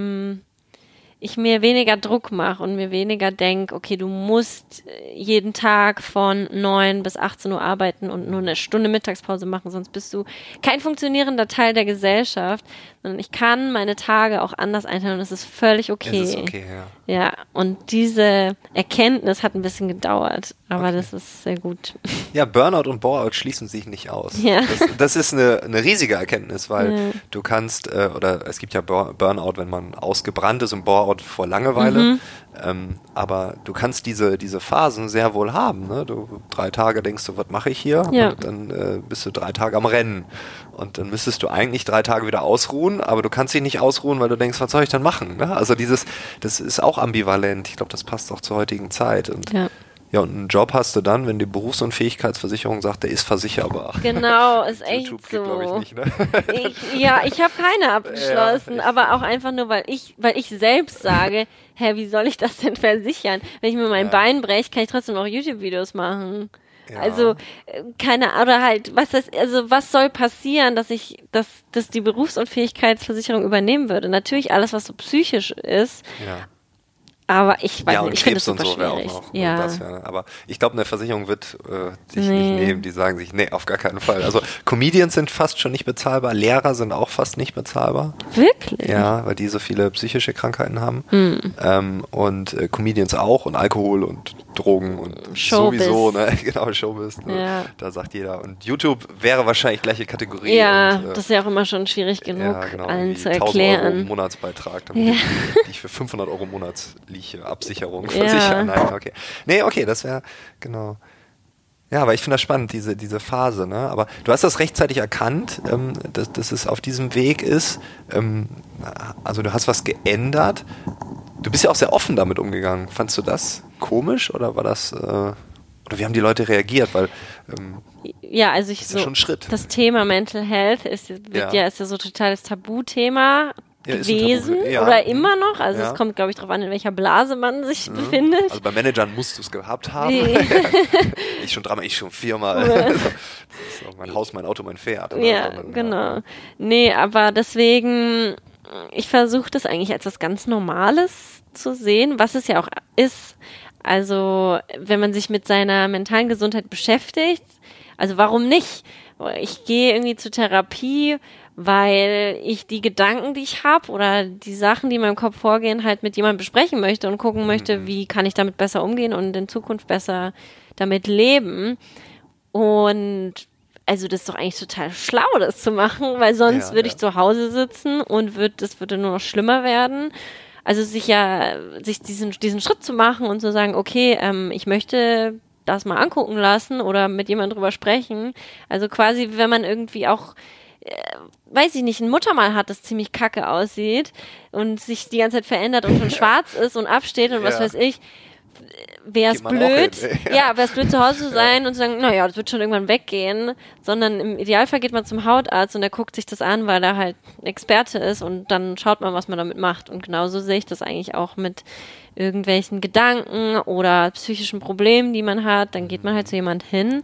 ich mir weniger Druck mache und mir weniger denke, okay, du musst jeden Tag von 9 bis 18 Uhr arbeiten und nur eine Stunde Mittagspause machen, sonst bist du kein funktionierender Teil der Gesellschaft, sondern ich kann meine Tage auch anders einteilen und es ist völlig okay. Es ist okay, ja. Ja, und diese Erkenntnis hat ein bisschen gedauert, aber das ist sehr gut. Ja, Burnout und Bore-out schließen sich nicht aus. Ja. Das ist eine riesige Erkenntnis, weil du kannst, oder es gibt ja Burnout, wenn man ausgebrannt ist und Bore-out vor Langeweile, aber du kannst diese Phasen sehr wohl haben. Ne? Du 3 Tage denkst du, was mache ich hier? Ja. Und dann bist du 3 Tage am Rennen. Und dann müsstest du eigentlich 3 Tage wieder ausruhen, aber du kannst dich nicht ausruhen, weil du denkst, was soll ich dann machen? Ne? Also das ist auch ambivalent. Ich glaube, das passt auch zur heutigen Zeit. Und ja, und einen Job hast du dann, wenn die Berufsunfähigkeitsversicherung sagt, der ist versicherbar. Genau, ist echt YouTube so. Geht, glaube ich, nicht, ne? Ich habe keine abgeschlossen, aber auch einfach nur, weil ich selbst sage, wie soll ich das denn versichern? Wenn ich mir mein Bein breche, kann ich trotzdem noch YouTube-Videos machen. Ja. Also oder halt, was soll passieren, dass die Berufsunfähigkeitsversicherung übernehmen würde? Natürlich alles, was so psychisch ist. Ja. Aber ich weiß nicht, ich finde es super schwierig. Auch noch, ja. Aber ich glaube, eine Versicherung wird sich nicht nehmen. Die sagen sich, nee, auf gar keinen Fall. Also Comedians sind fast schon nicht bezahlbar, Lehrer sind auch fast nicht bezahlbar. Wirklich? Ja, weil die so viele psychische Krankheiten haben. Und Comedians auch und Alkohol und Drogen und Showbiz. Sowieso, ne? Genau, Showbiz. Ne? Ja. Da sagt jeder. Und YouTube wäre wahrscheinlich gleiche Kategorie. Ja, und, das ist ja auch immer schon schwierig genug, allen zu 1.000 erklären. Euro Monatsbeitrag, damit ich für 500 Euro Absicherung versichern. Nein, okay. Nee, okay, das wäre, genau. Ja, aber ich finde das spannend, diese Phase, ne? Aber du hast das rechtzeitig erkannt, dass es auf diesem Weg ist. Also du hast was geändert. Du bist ja auch sehr offen damit umgegangen. Fandst du das komisch oder war das, oder wie haben die Leute reagiert? Weil, ja, also das ist ja schon ein Schritt. Das Thema Mental Health ist ja so total das Tabuthema gewesen oder immer noch. Also es kommt, glaube ich, darauf an, in welcher Blase man sich befindet. Also bei Managern musst du es gehabt haben. Ich schon 3-mal, ich schon 4-mal. Also, so mein Haus, mein Auto, mein Pferd. Ja, genau. Nee, aber deswegen, ich versuche das eigentlich als was ganz Normales zu sehen, was es ja auch ist. Also wenn man sich mit seiner mentalen Gesundheit beschäftigt, also warum nicht? Ich gehe irgendwie zur Therapie, weil ich die Gedanken, die ich habe oder die Sachen, die in meinem Kopf vorgehen, halt mit jemandem besprechen möchte und gucken möchte, wie kann ich damit besser umgehen und in Zukunft besser damit leben. Und also das ist doch eigentlich total schlau, das zu machen, weil sonst würde ich zu Hause sitzen und das würde nur noch schlimmer werden. Also sich diesen Schritt zu machen und zu sagen, okay, ich möchte das mal angucken lassen oder mit jemandem drüber sprechen. Also quasi, wenn man irgendwie auch, weiß ich nicht, ein Muttermal hat, das ziemlich kacke aussieht und sich die ganze Zeit verändert und schon schwarz ist und absteht und was weiß ich, wäre es blöd, wäre es blöd zu Hause zu sein und zu sagen, naja, das wird schon irgendwann weggehen, sondern im Idealfall geht man zum Hautarzt und der guckt sich das an, weil er halt ein Experte ist und dann schaut man, was man damit macht. Und genauso sehe ich das eigentlich auch mit irgendwelchen Gedanken oder psychischen Problemen, die man hat. Dann geht man halt zu jemand hin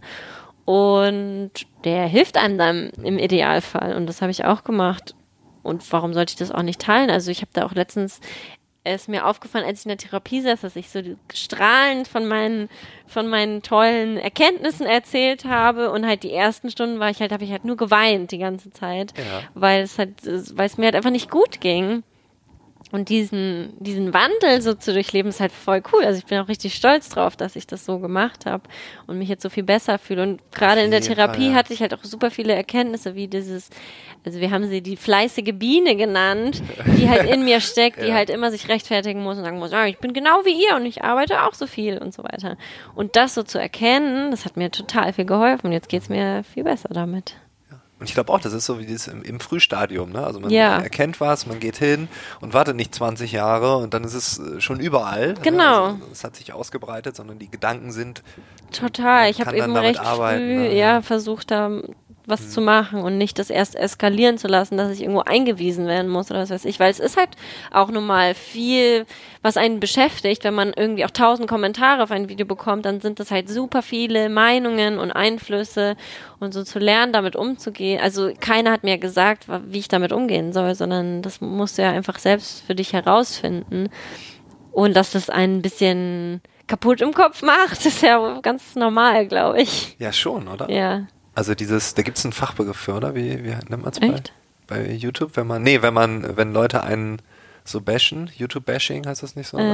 und der hilft einem dann im Idealfall. Und das habe ich auch gemacht. Und warum sollte ich das auch nicht teilen? Also ich habe da auch letztens ist mir aufgefallen, als ich in der Therapie saß, dass ich so strahlend von meinen tollen Erkenntnissen erzählt habe und halt die ersten Stunden habe ich halt nur geweint die ganze Zeit, weil es mir halt einfach nicht gut ging. Und diesen Wandel so zu durchleben, ist halt voll cool. Also ich bin auch richtig stolz drauf, dass ich das so gemacht habe und mich jetzt so viel besser fühle. Und gerade in der Therapie hatte ich halt auch super viele Erkenntnisse, wie also wir haben sie die fleißige Biene genannt, die halt in mir steckt, die halt immer sich rechtfertigen muss und sagen muss, ja, ich bin genau wie ihr und ich arbeite auch so viel und so weiter. Und das so zu erkennen, das hat mir total viel geholfen und jetzt geht's mir viel besser damit. Und ich glaube auch, das ist so wie das im Frühstadium, ne? Also man erkennt was, man geht hin und wartet nicht 20 Jahre und dann ist es schon überall. Genau. Ne? Also es hat sich ausgebreitet, sondern die Gedanken sind. Total. Ich habe eben recht früh versucht, da was zu machen und nicht das erst eskalieren zu lassen, dass ich irgendwo eingewiesen werden muss oder was weiß ich, weil es ist halt auch nun mal viel, was einen beschäftigt, wenn man irgendwie auch 1000 Kommentare auf ein Video bekommt, dann sind das halt super viele Meinungen und Einflüsse und so zu lernen, damit umzugehen. Also keiner hat mir gesagt, wie ich damit umgehen soll, sondern das musst du ja einfach selbst für dich herausfinden und dass das ein bisschen kaputt im Kopf macht, ist ja ganz normal, glaube ich. Ja, schon, oder? Ja. Also da gibt es einen Fachbegriff für, oder? Wie nennt man es bei YouTube? Wenn Leute einen so bashen, YouTube-Bashing heißt das nicht so?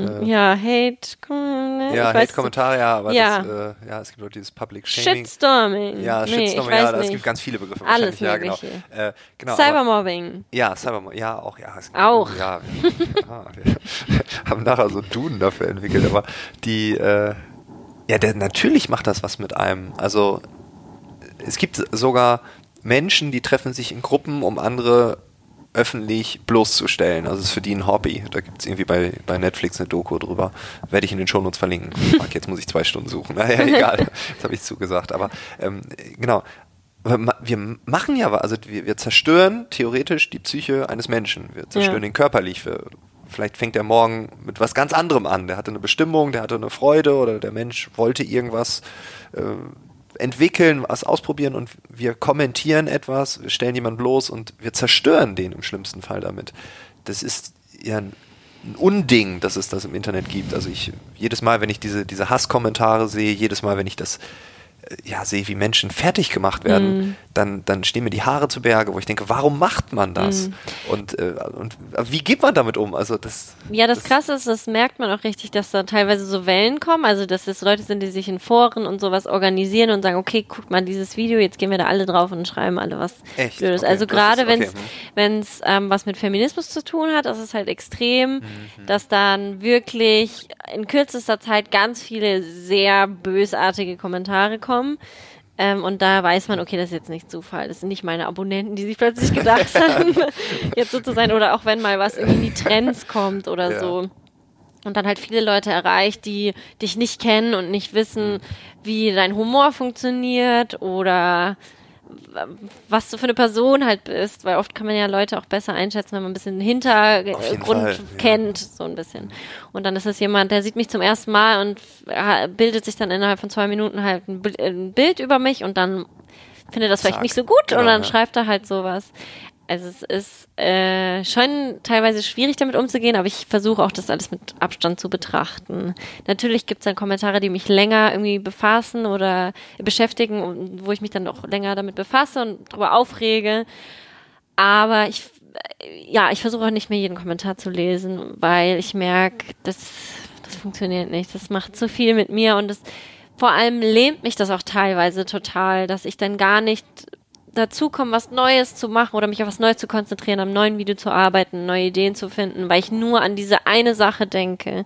Hate-Kommentare, aber es gibt auch dieses Public Shaming. Shitstorming. Ja, Shitstorming, es gibt ganz viele Begriffe. Alles Mögliche. Ja, genau. Cybermobbing. Cybermobbing, auch. Auch. Ja, wir haben nachher so Duden dafür entwickelt, aber natürlich macht das was mit einem. Also es gibt sogar Menschen, die treffen sich in Gruppen, um andere öffentlich bloßzustellen. Also es ist für die ein Hobby. Da gibt es irgendwie bei Netflix eine Doku drüber. Werde ich in den Shownotes verlinken. Fuck, jetzt muss ich 2 Stunden suchen. Naja, egal. Jetzt habe ich zugesagt. Aber genau. Wir machen wir zerstören theoretisch die Psyche eines Menschen. Wir zerstören den körperlich. Vielleicht fängt er morgen mit was ganz anderem an. Der hatte eine Bestimmung, der hatte eine Freude oder der Mensch wollte irgendwas entwickeln, was ausprobieren und wir kommentieren etwas, wir stellen jemanden bloß und wir zerstören den im schlimmsten Fall damit. Das ist ja ein Unding, dass es das im Internet gibt. Also jedes Mal, wenn ich diese Hasskommentare sehe, jedes Mal, wenn ich das sehe, wie Menschen fertig gemacht werden, dann stehen mir die Haare zu Berge, wo ich denke, warum macht man das? Und wie geht man damit um? Also das Krasse ist, das merkt man auch richtig, dass da teilweise so Wellen kommen, also dass es Leute sind, die sich in Foren und sowas organisieren und sagen, okay, guckt mal dieses Video, jetzt gehen wir da alle drauf und schreiben alle was Blödes. Okay, also gerade wenn es was mit Feminismus zu tun hat, das ist halt extrem, dass dann wirklich in kürzester Zeit ganz viele sehr bösartige Kommentare kommen. Und da weiß man, okay, das ist jetzt nicht Zufall. Das sind nicht meine Abonnenten, die sich plötzlich gedacht haben, jetzt so zu sein. Oder auch wenn mal was irgendwie in die Trends kommt oder so. Und dann halt viele Leute erreicht, die dich nicht kennen und nicht wissen, wie dein Humor funktioniert oder was du für eine Person halt bist, weil oft kann man ja Leute auch besser einschätzen, wenn man ein bisschen Hintergrund kennt, so ein bisschen. Und dann ist es jemand, der sieht mich zum ersten Mal und bildet sich dann innerhalb von 2 Minuten halt ein Bild über mich und dann findet das vielleicht nicht so gut und dann schreibt er halt sowas. Also es ist schon teilweise schwierig, damit umzugehen, aber ich versuche auch, das alles mit Abstand zu betrachten. Natürlich gibt es dann Kommentare, die mich länger irgendwie befassen oder beschäftigen, und wo ich mich dann auch länger damit befasse und drüber aufrege. Aber ich versuche auch nicht mehr jeden Kommentar zu lesen, weil ich merke, das funktioniert nicht. Das macht zu viel mit mir, und vor allem lähmt mich das auch teilweise total, dass ich dann gar nicht dazu komme, was Neues zu machen oder mich auf was Neues zu konzentrieren, am neuen Video zu arbeiten, neue Ideen zu finden, weil ich nur an diese eine Sache denke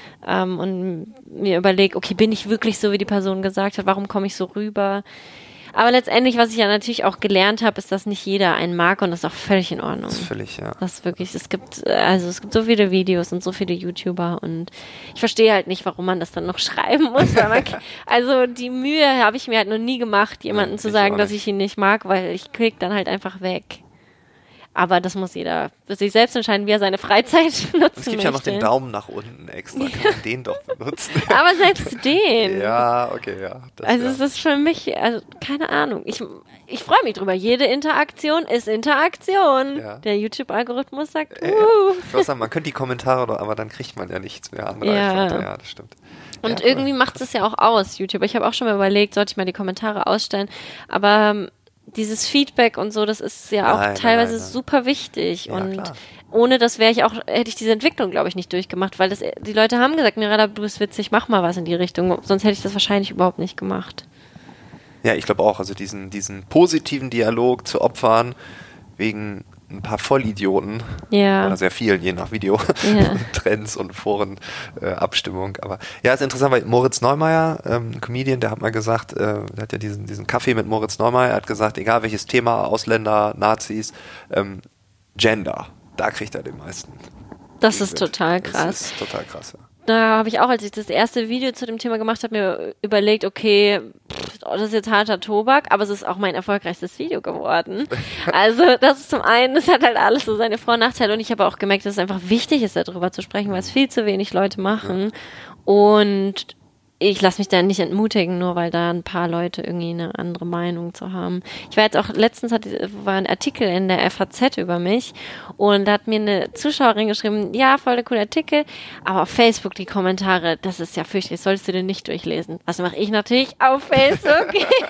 und mir überlege, okay, bin ich wirklich so, wie die Person gesagt hat? Warum komme ich so rüber? Aber letztendlich, was ich ja natürlich auch gelernt habe, ist, dass nicht jeder einen mag, und das ist auch völlig in Ordnung. Das ist völlig, ja. Das ist wirklich, es gibt so viele Videos und so viele YouTuber, und ich verstehe halt nicht, warum man das dann noch schreiben muss. Weil also die Mühe habe ich mir halt noch nie gemacht, jemandem zu sagen, dass ich ihn nicht mag, weil ich klick dann halt einfach weg. Aber das muss jeder für sich selbst entscheiden, wie er seine Freizeit nutzen möchte. Es gibt ja noch den Daumen nach unten extra, kann man den doch benutzen. Aber selbst den. Ja, okay, ja. Es ist für mich, keine Ahnung. Ich freue mich drüber. Jede Interaktion ist Interaktion. Ja. Der YouTube-Algorithmus sagt, Ich muss sagen, man könnte die Kommentare, aber dann kriegt man ja nichts mehr. Ja, das stimmt. Und irgendwie macht es ja auch aus, YouTube. Ich habe auch schon mal überlegt, sollte ich mal die Kommentare ausstellen. Aber dieses Feedback und so, das ist ja auch teilweise super wichtig. Ja, und klar. Ohne das hätte ich diese Entwicklung, glaube ich, nicht durchgemacht, weil die Leute haben gesagt, Mirella, du bist witzig, mach mal was in die Richtung. Sonst hätte ich das wahrscheinlich überhaupt nicht gemacht. Ja, ich glaube auch. Also diesen positiven Dialog zu opfern wegen ein paar Vollidioten, oder sehr vielen, je nach Video, Trends und Forenabstimmung. Aber ja, ist interessant, weil Moritz Neumeier, ein Comedian, der hat mal gesagt, der hat ja diesen Kaffee mit Moritz Neumeier, er hat gesagt, egal welches Thema, Ausländer, Nazis, Gender, da kriegt er den meisten. Das ist total krass. Das ist total krass, ja. Da habe ich auch, als ich das erste Video zu dem Thema gemacht habe, mir überlegt, okay, das ist jetzt harter Tobak, aber es ist auch mein erfolgreichstes Video geworden. Also das ist zum einen, das hat halt alles so seine Vor- und Nachteile, und ich habe auch gemerkt, dass es einfach wichtig ist, darüber zu sprechen, weil es viel zu wenig Leute machen. Und ich lasse mich da nicht entmutigen, nur weil da ein paar Leute irgendwie eine andere Meinung zu haben. Ich war jetzt auch, letztens war ein Artikel in der FAZ über mich, und da hat mir eine Zuschauerin geschrieben, ja, voll der coole Artikel, aber auf Facebook die Kommentare, das ist ja fürchterlich, das solltest du dir nicht durchlesen. Was mache ich natürlich auf Facebook?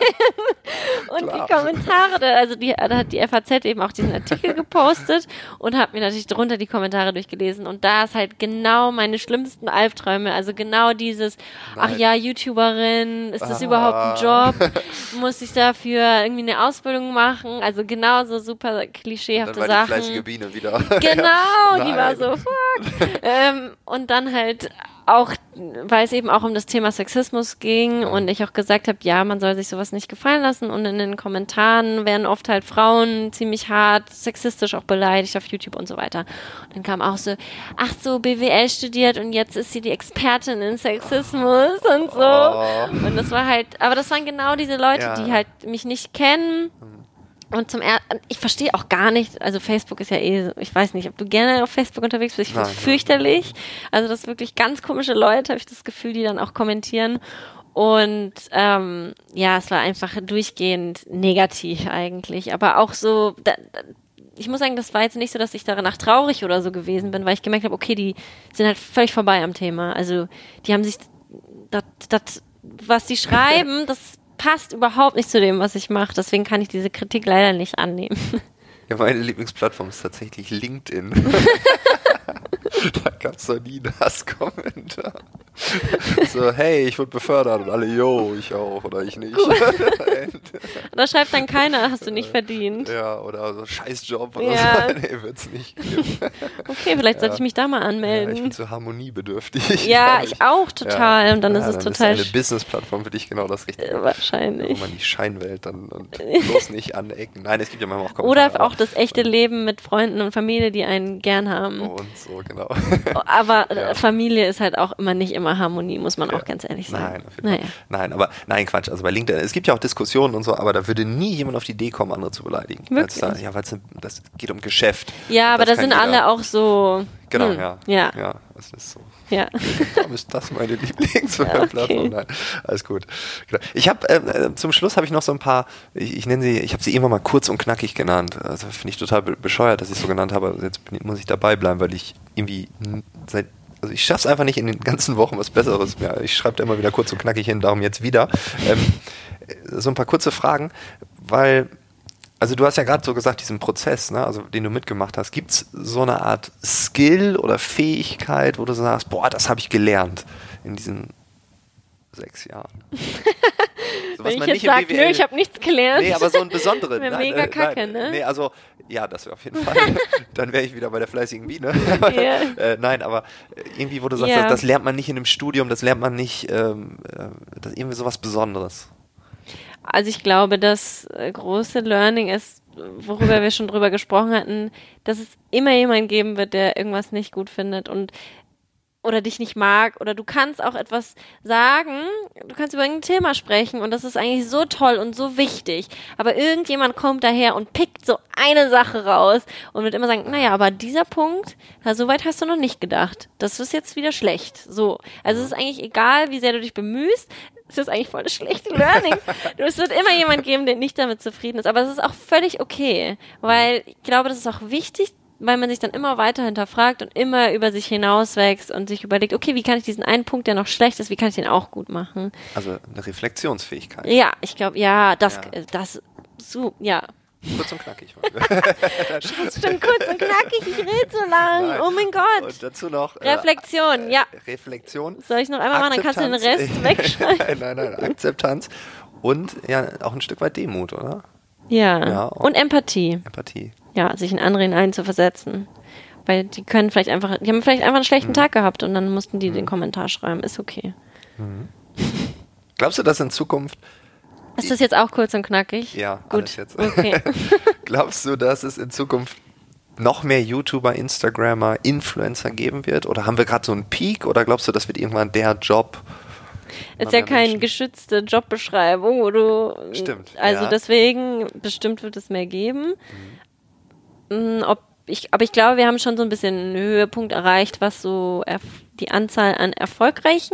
Und klar. Die Kommentare, da hat die FAZ eben auch diesen Artikel gepostet und hat mir natürlich drunter die Kommentare durchgelesen, und da ist halt genau meine schlimmsten Albträume, also genau dieses, ach ja, YouTuberin, ist das überhaupt ein Job? Muss ich dafür irgendwie eine Ausbildung machen? Also genauso super klischeehafte dann war Sachen. Die fleißige Biene wieder. Genau, die war so, fuck. Und dann halt auch, weil es eben auch um das Thema Sexismus ging und ich auch gesagt habe, ja, man soll sich sowas nicht gefallen lassen, und in den Kommentaren werden oft halt Frauen ziemlich hart sexistisch auch beleidigt auf YouTube und so weiter. Und dann kam auch so, ach so, BWL studiert und jetzt ist sie die Expertin in Sexismus und so. Oh. Und das war halt, aber das waren genau diese Leute, die halt mich nicht kennen. Und ich verstehe auch gar nicht, also Facebook ist ja ich weiß nicht, ob du gerne auf Facebook unterwegs bist, ich finde es fürchterlich. Also das sind wirklich ganz komische Leute, habe ich das Gefühl, die dann auch kommentieren. Und es war einfach durchgehend negativ eigentlich. Aber auch so, ich muss sagen, das war jetzt nicht so, dass ich danach traurig oder so gewesen bin, weil ich gemerkt habe, okay, die sind halt völlig vorbei am Thema. Also die haben sich, das was sie schreiben, das passt überhaupt nicht zu dem, was ich mache. Deswegen kann ich diese Kritik leider nicht annehmen. Ja, meine Lieblingsplattform ist tatsächlich LinkedIn. Da gab es noch nie einen Hasskommentar. So, hey, ich wurde befördert, und alle, yo, ich auch, oder ich nicht. Da schreibt dann keiner, hast du nicht verdient. Ja, oder so, Scheißjob oder so. Nee, wird's nicht geben. Okay, vielleicht sollte ich mich da mal anmelden. Ja, ich bin so harmoniebedürftig. Ja, ich auch total. Ja. Und dann ist es total... Ist eine Business-Plattform für dich genau das Richtige. Wahrscheinlich. Wo man die Scheinwelt dann und bloß nicht anecken. Nein, es gibt ja manchmal auch Kommentare. Oder auch das echte Leben mit Freunden und Familie, die einen gern haben. Und so, genau. Aber Familie ist halt auch immer nicht immer Harmonie, muss man auch ganz ehrlich sagen. Nein, auf jeden Fall. Nein, Quatsch. Also bei LinkedIn, es gibt ja auch Diskussionen und so, aber da würde nie jemand auf die Idee kommen, andere zu beleidigen. Wirklich? Das geht um Geschäft. Ja, aber da sind alle auch so... Genau, Ja, das ist so. Ja. Warum ist das meine Lieblingsplattform? Nein, alles gut. Genau. Ich habe zum Schluss habe ich noch so ein paar, ich habe sie irgendwann mal kurz und knackig genannt. Also finde ich total bescheuert, dass ich es so genannt habe. Jetzt muss ich dabei bleiben, weil ich irgendwie also ich schaffe es einfach nicht in den ganzen Wochen was Besseres mehr. Ich schreibe da immer wieder kurz und knackig hin, darum jetzt wieder. So ein paar kurze Fragen, weil also du hast ja gerade so gesagt, diesen Prozess, ne, also den du mitgemacht hast, gibt es so eine Art Skill oder Fähigkeit, wo du sagst, boah, das habe ich gelernt in diesen 6 Jahren? So, wenn ich jetzt sage, nö, ich habe nichts gelernt. Nee, aber so ein besonderes. Wäre mega kacke, ne? Nee, also, ja, das wäre auf jeden Fall. Dann wäre ich wieder bei der fleißigen Biene. Nein, aber irgendwie, wo du sagst, das lernt man nicht in einem Studium, das lernt man nicht, das ist irgendwie sowas Besonderes. Also ich glaube, das große Learning ist, worüber wir schon drüber gesprochen hatten, dass es immer jemanden geben wird, der irgendwas nicht gut findet oder dich nicht mag, oder du kannst auch etwas sagen, du kannst über ein Thema sprechen und das ist eigentlich so toll und so wichtig, aber irgendjemand kommt daher und pickt so eine Sache raus und wird immer sagen, naja, aber dieser Punkt, so weit hast du noch nicht gedacht, das ist jetzt wieder schlecht, so. Also es ist eigentlich egal, wie sehr du dich bemühst, es ist eigentlich voll das schlechte Learning. Es wird immer jemand geben, der nicht damit zufrieden ist, aber es ist auch völlig okay, weil ich glaube, das ist auch wichtig, weil man sich dann immer weiter hinterfragt und immer über sich hinauswächst und sich überlegt, okay, wie kann ich diesen einen Punkt, der noch schlecht ist, wie kann ich den auch gut machen? Also eine Reflexionsfähigkeit. Ja, ich glaube, das, ja. Kurz und knackig. Stimmt, kurz und knackig, ich rede so lang. Nein. Oh mein Gott. Und dazu noch... Reflexion, ja. Reflexion. Soll ich noch einmal machen, dann kannst du den Rest wegschreiben. Nein, Akzeptanz und ja auch ein Stück weit Demut, oder? Ja, und Empathie. Empathie. Ja, sich in andere hineinzuversetzen. Weil die haben vielleicht einfach einen schlechten Tag gehabt und dann mussten die den Kommentar schreiben. Ist okay. Glaubst du, dass in Zukunft... Ist das jetzt auch kurz und knackig? Ja, gut. Alles jetzt. Okay. Glaubst du, dass es in Zukunft noch mehr YouTuber, Instagrammer, Influencer geben wird? Oder haben wir gerade so einen Peak? Oder glaubst du, das wird irgendwann der Job? Ist ja keine geschützte Jobbeschreibung, oder? Stimmt. Also deswegen, bestimmt wird es mehr geben. Aber ich glaube, wir haben schon so ein bisschen einen Höhepunkt erreicht, was so die Anzahl an erfolgreichen,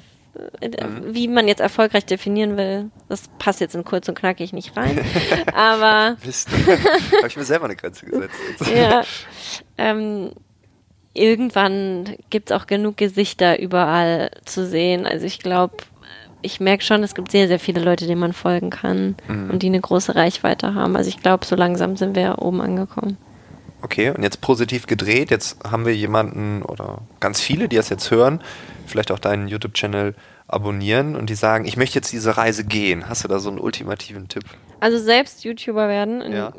wie man jetzt erfolgreich definieren will, das passt jetzt in kurz und knackig nicht rein. Aber Mist, habe ich mir selber eine Grenze gesetzt. Ja. Irgendwann gibt es auch genug Gesichter überall zu sehen. Also ich glaube, ich merke schon, es gibt sehr, sehr viele Leute, denen man folgen kann und die eine große Reichweite haben. Also ich glaube, so langsam sind wir oben angekommen. Okay, und jetzt positiv gedreht, jetzt haben wir jemanden oder ganz viele, die das jetzt hören, vielleicht auch deinen YouTube-Channel abonnieren und die sagen, ich möchte jetzt diese Reise gehen. Hast du da so einen ultimativen Tipp? Also selbst YouTuber werden. Ja.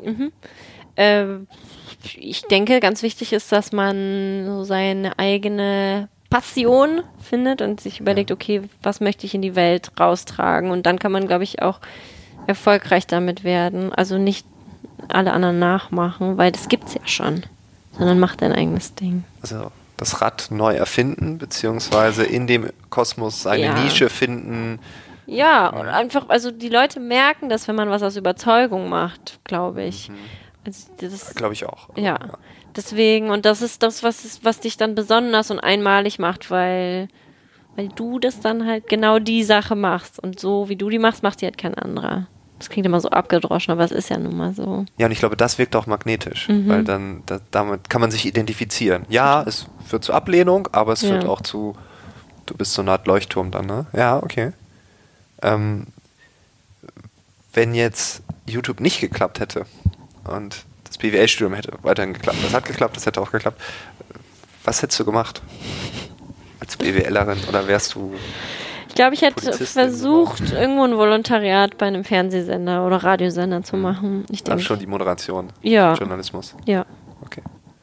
Ich denke, ganz wichtig ist, dass man so seine eigene Passion findet und sich überlegt, okay, was möchte ich in die Welt raustragen? Und dann kann man, glaube ich, auch erfolgreich damit werden. Also nicht alle anderen nachmachen, weil das gibt's ja schon, sondern mach dein eigenes Ding. Also das Rad neu erfinden, beziehungsweise in dem Kosmos eine Nische finden. Ja, und einfach, also die Leute merken das, wenn man was aus Überzeugung macht, glaube ich. Also das glaube ich auch. Ja, deswegen, und das ist das, was dich dann besonders und einmalig macht, weil du das dann halt genau die Sache machst. Und so, wie du die machst, macht die halt kein anderer. Das klingt immer so abgedroschen, aber es ist ja nun mal so. Ja, und ich glaube, das wirkt auch magnetisch, weil dann damit kann man sich identifizieren. Ja, es führt zu Ablehnung, aber es führt auch zu, du bist so eine Art Leuchtturm dann, ne? Ja, okay. Wenn jetzt YouTube nicht geklappt hätte und das BWL-Studium hätte weiterhin geklappt, das hat geklappt, das hätte auch geklappt, was hättest du gemacht als BWLerin oder wärst du... Ich glaube, ich hätte versucht, irgendwo ein Volontariat bei einem Fernsehsender oder Radiosender zu machen. Ich denke, schon die Moderation, ja. Journalismus. Ja. Okay.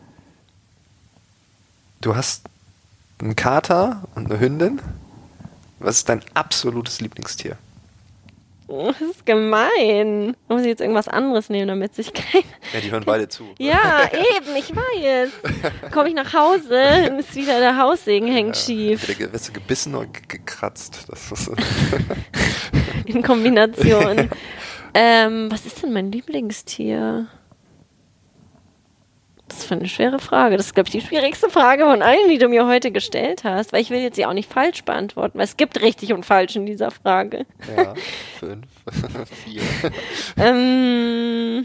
Du hast einen Kater und eine Hündin. Was ist dein absolutes Lieblingstier? Das ist gemein. Da muss ich jetzt irgendwas anderes nehmen, damit sich kein... Ja, die hören beide zu. Ja, eben, ich weiß. Komme ich nach Hause, ist wieder der Haussegen hängt schief. Wirst du gebissen oder gekratzt? Das ist In Kombination. Was ist denn mein Lieblingstier? Das ist eine schwere Frage. Das ist, glaube ich, die schwierigste Frage von allen, die du mir heute gestellt hast, weil ich will jetzt sie auch nicht falsch beantworten, weil es gibt richtig und falsch in dieser Frage. Ja, 5, 4.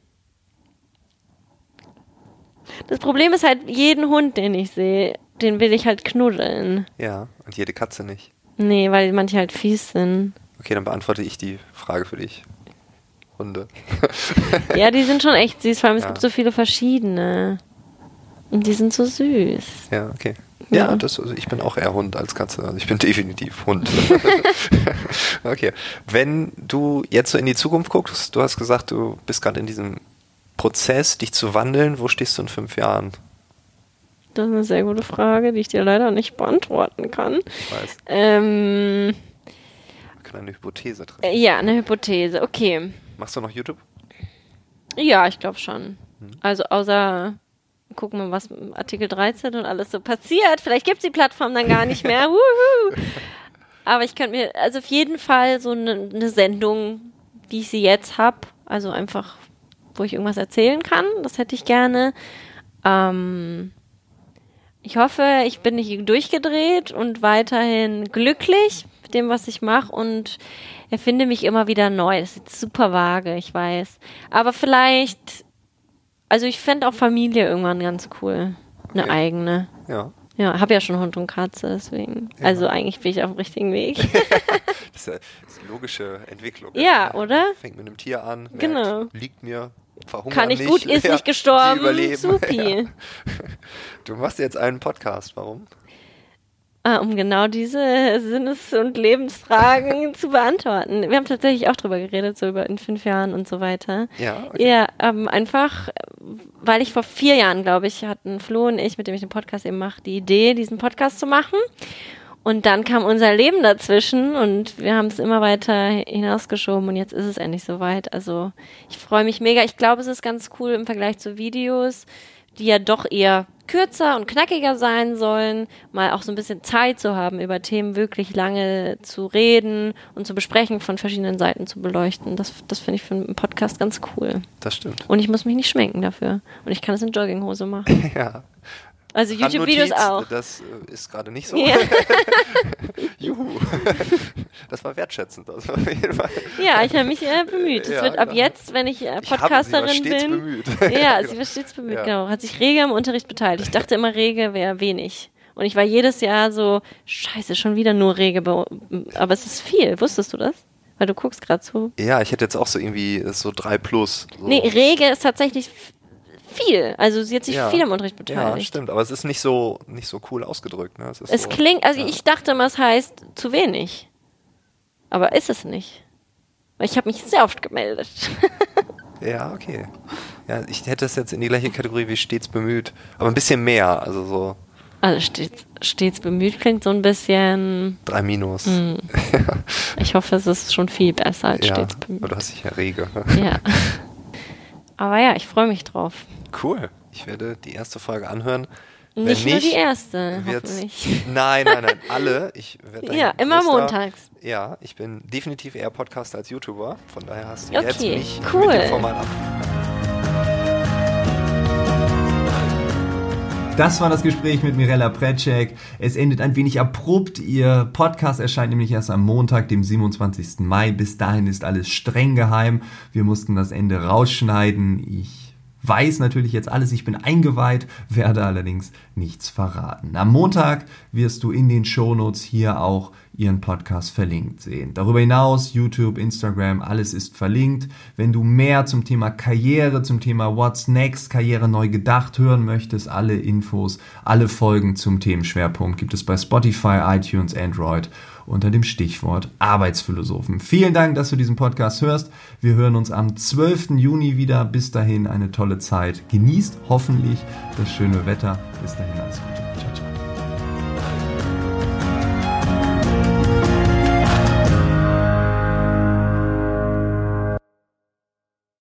Das Problem ist halt, jeden Hund, den ich sehe, den will ich halt knuddeln. Ja, und jede Katze nicht. Nee, weil manche halt fies sind. Okay, dann beantworte ich die Frage für dich. Hunde. Ja, die sind schon echt süß, vor allem es gibt so viele verschiedene. Und die sind so süß. Ja, okay. Ja, also ich bin auch eher Hund als Katze. Also ich bin definitiv Hund. Okay. Wenn du jetzt so in die Zukunft guckst, du hast gesagt, du bist gerade in diesem Prozess, dich zu wandeln. Wo stehst du in 5 Jahren? Das ist eine sehr gute Frage, die ich dir leider nicht beantworten kann. Ich weiß. Wir können eine Hypothese treffen. Ja, eine Hypothese. Okay. Machst du noch YouTube? Ja, ich glaube schon. Also außer, gucken wir, was mit Artikel 13 und alles so passiert. Vielleicht gibt es die Plattform dann gar nicht mehr. Wuhu. Aber ich könnte mir, also auf jeden Fall so eine Sendung, wie ich sie jetzt habe, also einfach, wo ich irgendwas erzählen kann, das hätte ich gerne. Ich hoffe, ich bin nicht durchgedreht und weiterhin glücklich mit dem, was ich mache und erfinde mich immer wieder neu. Das ist jetzt super vage, ich weiß. Aber vielleicht, also ich fände auch Familie irgendwann ganz cool. Eine eigene. Ja. Ja, habe ja schon Hund und Katze, deswegen. Ja. Also eigentlich bin ich auf dem richtigen Weg. Das ist eine logische Entwicklung. Ja, oder? Fängt mit einem Tier an, merkt, genau. Liegt mir, verhungert kann ich nicht. Gut, ist nicht gestorben, supi. Ja. Du machst jetzt einen Podcast, warum? Um genau diese Sinnes- und Lebensfragen zu beantworten. Wir haben tatsächlich auch drüber geredet, so über in 5 Jahren und so weiter. Ja, okay. Ja, einfach, weil ich vor 4 Jahren, glaube ich, hatten Flo und ich, mit dem ich den Podcast eben mache, die Idee, diesen Podcast zu machen. Und dann kam unser Leben dazwischen und wir haben es immer weiter hinausgeschoben und jetzt ist es endlich soweit. Also ich freue mich mega. Ich glaube, es ist ganz cool im Vergleich zu Videos, die ja doch eher kürzer und knackiger sein sollen, mal auch so ein bisschen Zeit zu haben, über Themen wirklich lange zu reden und zu besprechen, von verschiedenen Seiten zu beleuchten. Das finde ich für einen Podcast ganz cool. Das stimmt. Und ich muss mich nicht schminken dafür. Und ich kann es in Jogginghose machen. Ja. Also YouTube-Videos auch. Das ist gerade nicht so. Ja. Juhu. Das war wertschätzend. Also auf jeden Fall. Ja, ich habe mich bemüht. Es wird ab jetzt, wenn ich Podcasterin bin. Bemüht. Ja, sie war stets bemüht, genau. Hat sich rege am Unterricht beteiligt. Ich dachte immer, rege wäre wenig. Und ich war jedes Jahr so, scheiße, schon wieder nur rege. Aber es ist viel. Wusstest du das? Weil du guckst gerade so. Ja, ich hätte jetzt auch so irgendwie so 3+. So. Nee, rege ist tatsächlich viel. Also sie hat sich viel am Unterricht beteiligt. Ja, stimmt. Aber es ist nicht so cool ausgedrückt. Ne? Es so, klingt, also ich dachte immer, es heißt zu wenig. Aber ist es nicht. Weil ich habe mich sehr oft gemeldet. Ja, okay. Ja, ich hätte es jetzt in die gleiche Kategorie wie stets bemüht. Aber ein bisschen mehr. Also so. Also stets bemüht klingt so ein bisschen 3-. Ich hoffe, es ist schon viel besser als stets bemüht. Aber du hast dich ja rege. Ja. Aber ja, ich freue mich drauf. Cool. Ich werde die erste Folge anhören. Nicht nur die erste, hoffentlich. Nein, alle. Ich werde immer montags. Ja, ich bin definitiv eher Podcaster als YouTuber. Von daher hast du jetzt mich cool. mit dem Format ab. Das war das Gespräch mit Mirella Precek. Es endet ein wenig abrupt. Ihr Podcast erscheint nämlich erst am Montag, dem 27. Mai. Bis dahin ist alles streng geheim. Wir mussten das Ende rausschneiden. Ich weiß natürlich jetzt alles, ich bin eingeweiht, werde allerdings nichts verraten. Am Montag wirst du in den Shownotes hier auch ihren Podcast verlinkt sehen. Darüber hinaus, YouTube, Instagram, alles ist verlinkt. Wenn du mehr zum Thema Karriere, zum Thema What's Next, Karriere neu gedacht hören möchtest, alle Infos, alle Folgen zum Themenschwerpunkt gibt es bei Spotify, iTunes, Android unter dem Stichwort Arbeitsphilosophen. Vielen Dank, dass du diesen Podcast hörst. Wir hören uns am 12. Juni wieder. Bis dahin eine tolle Zeit. Genießt hoffentlich das schöne Wetter. Bis dahin alles Gute. Ciao, ciao.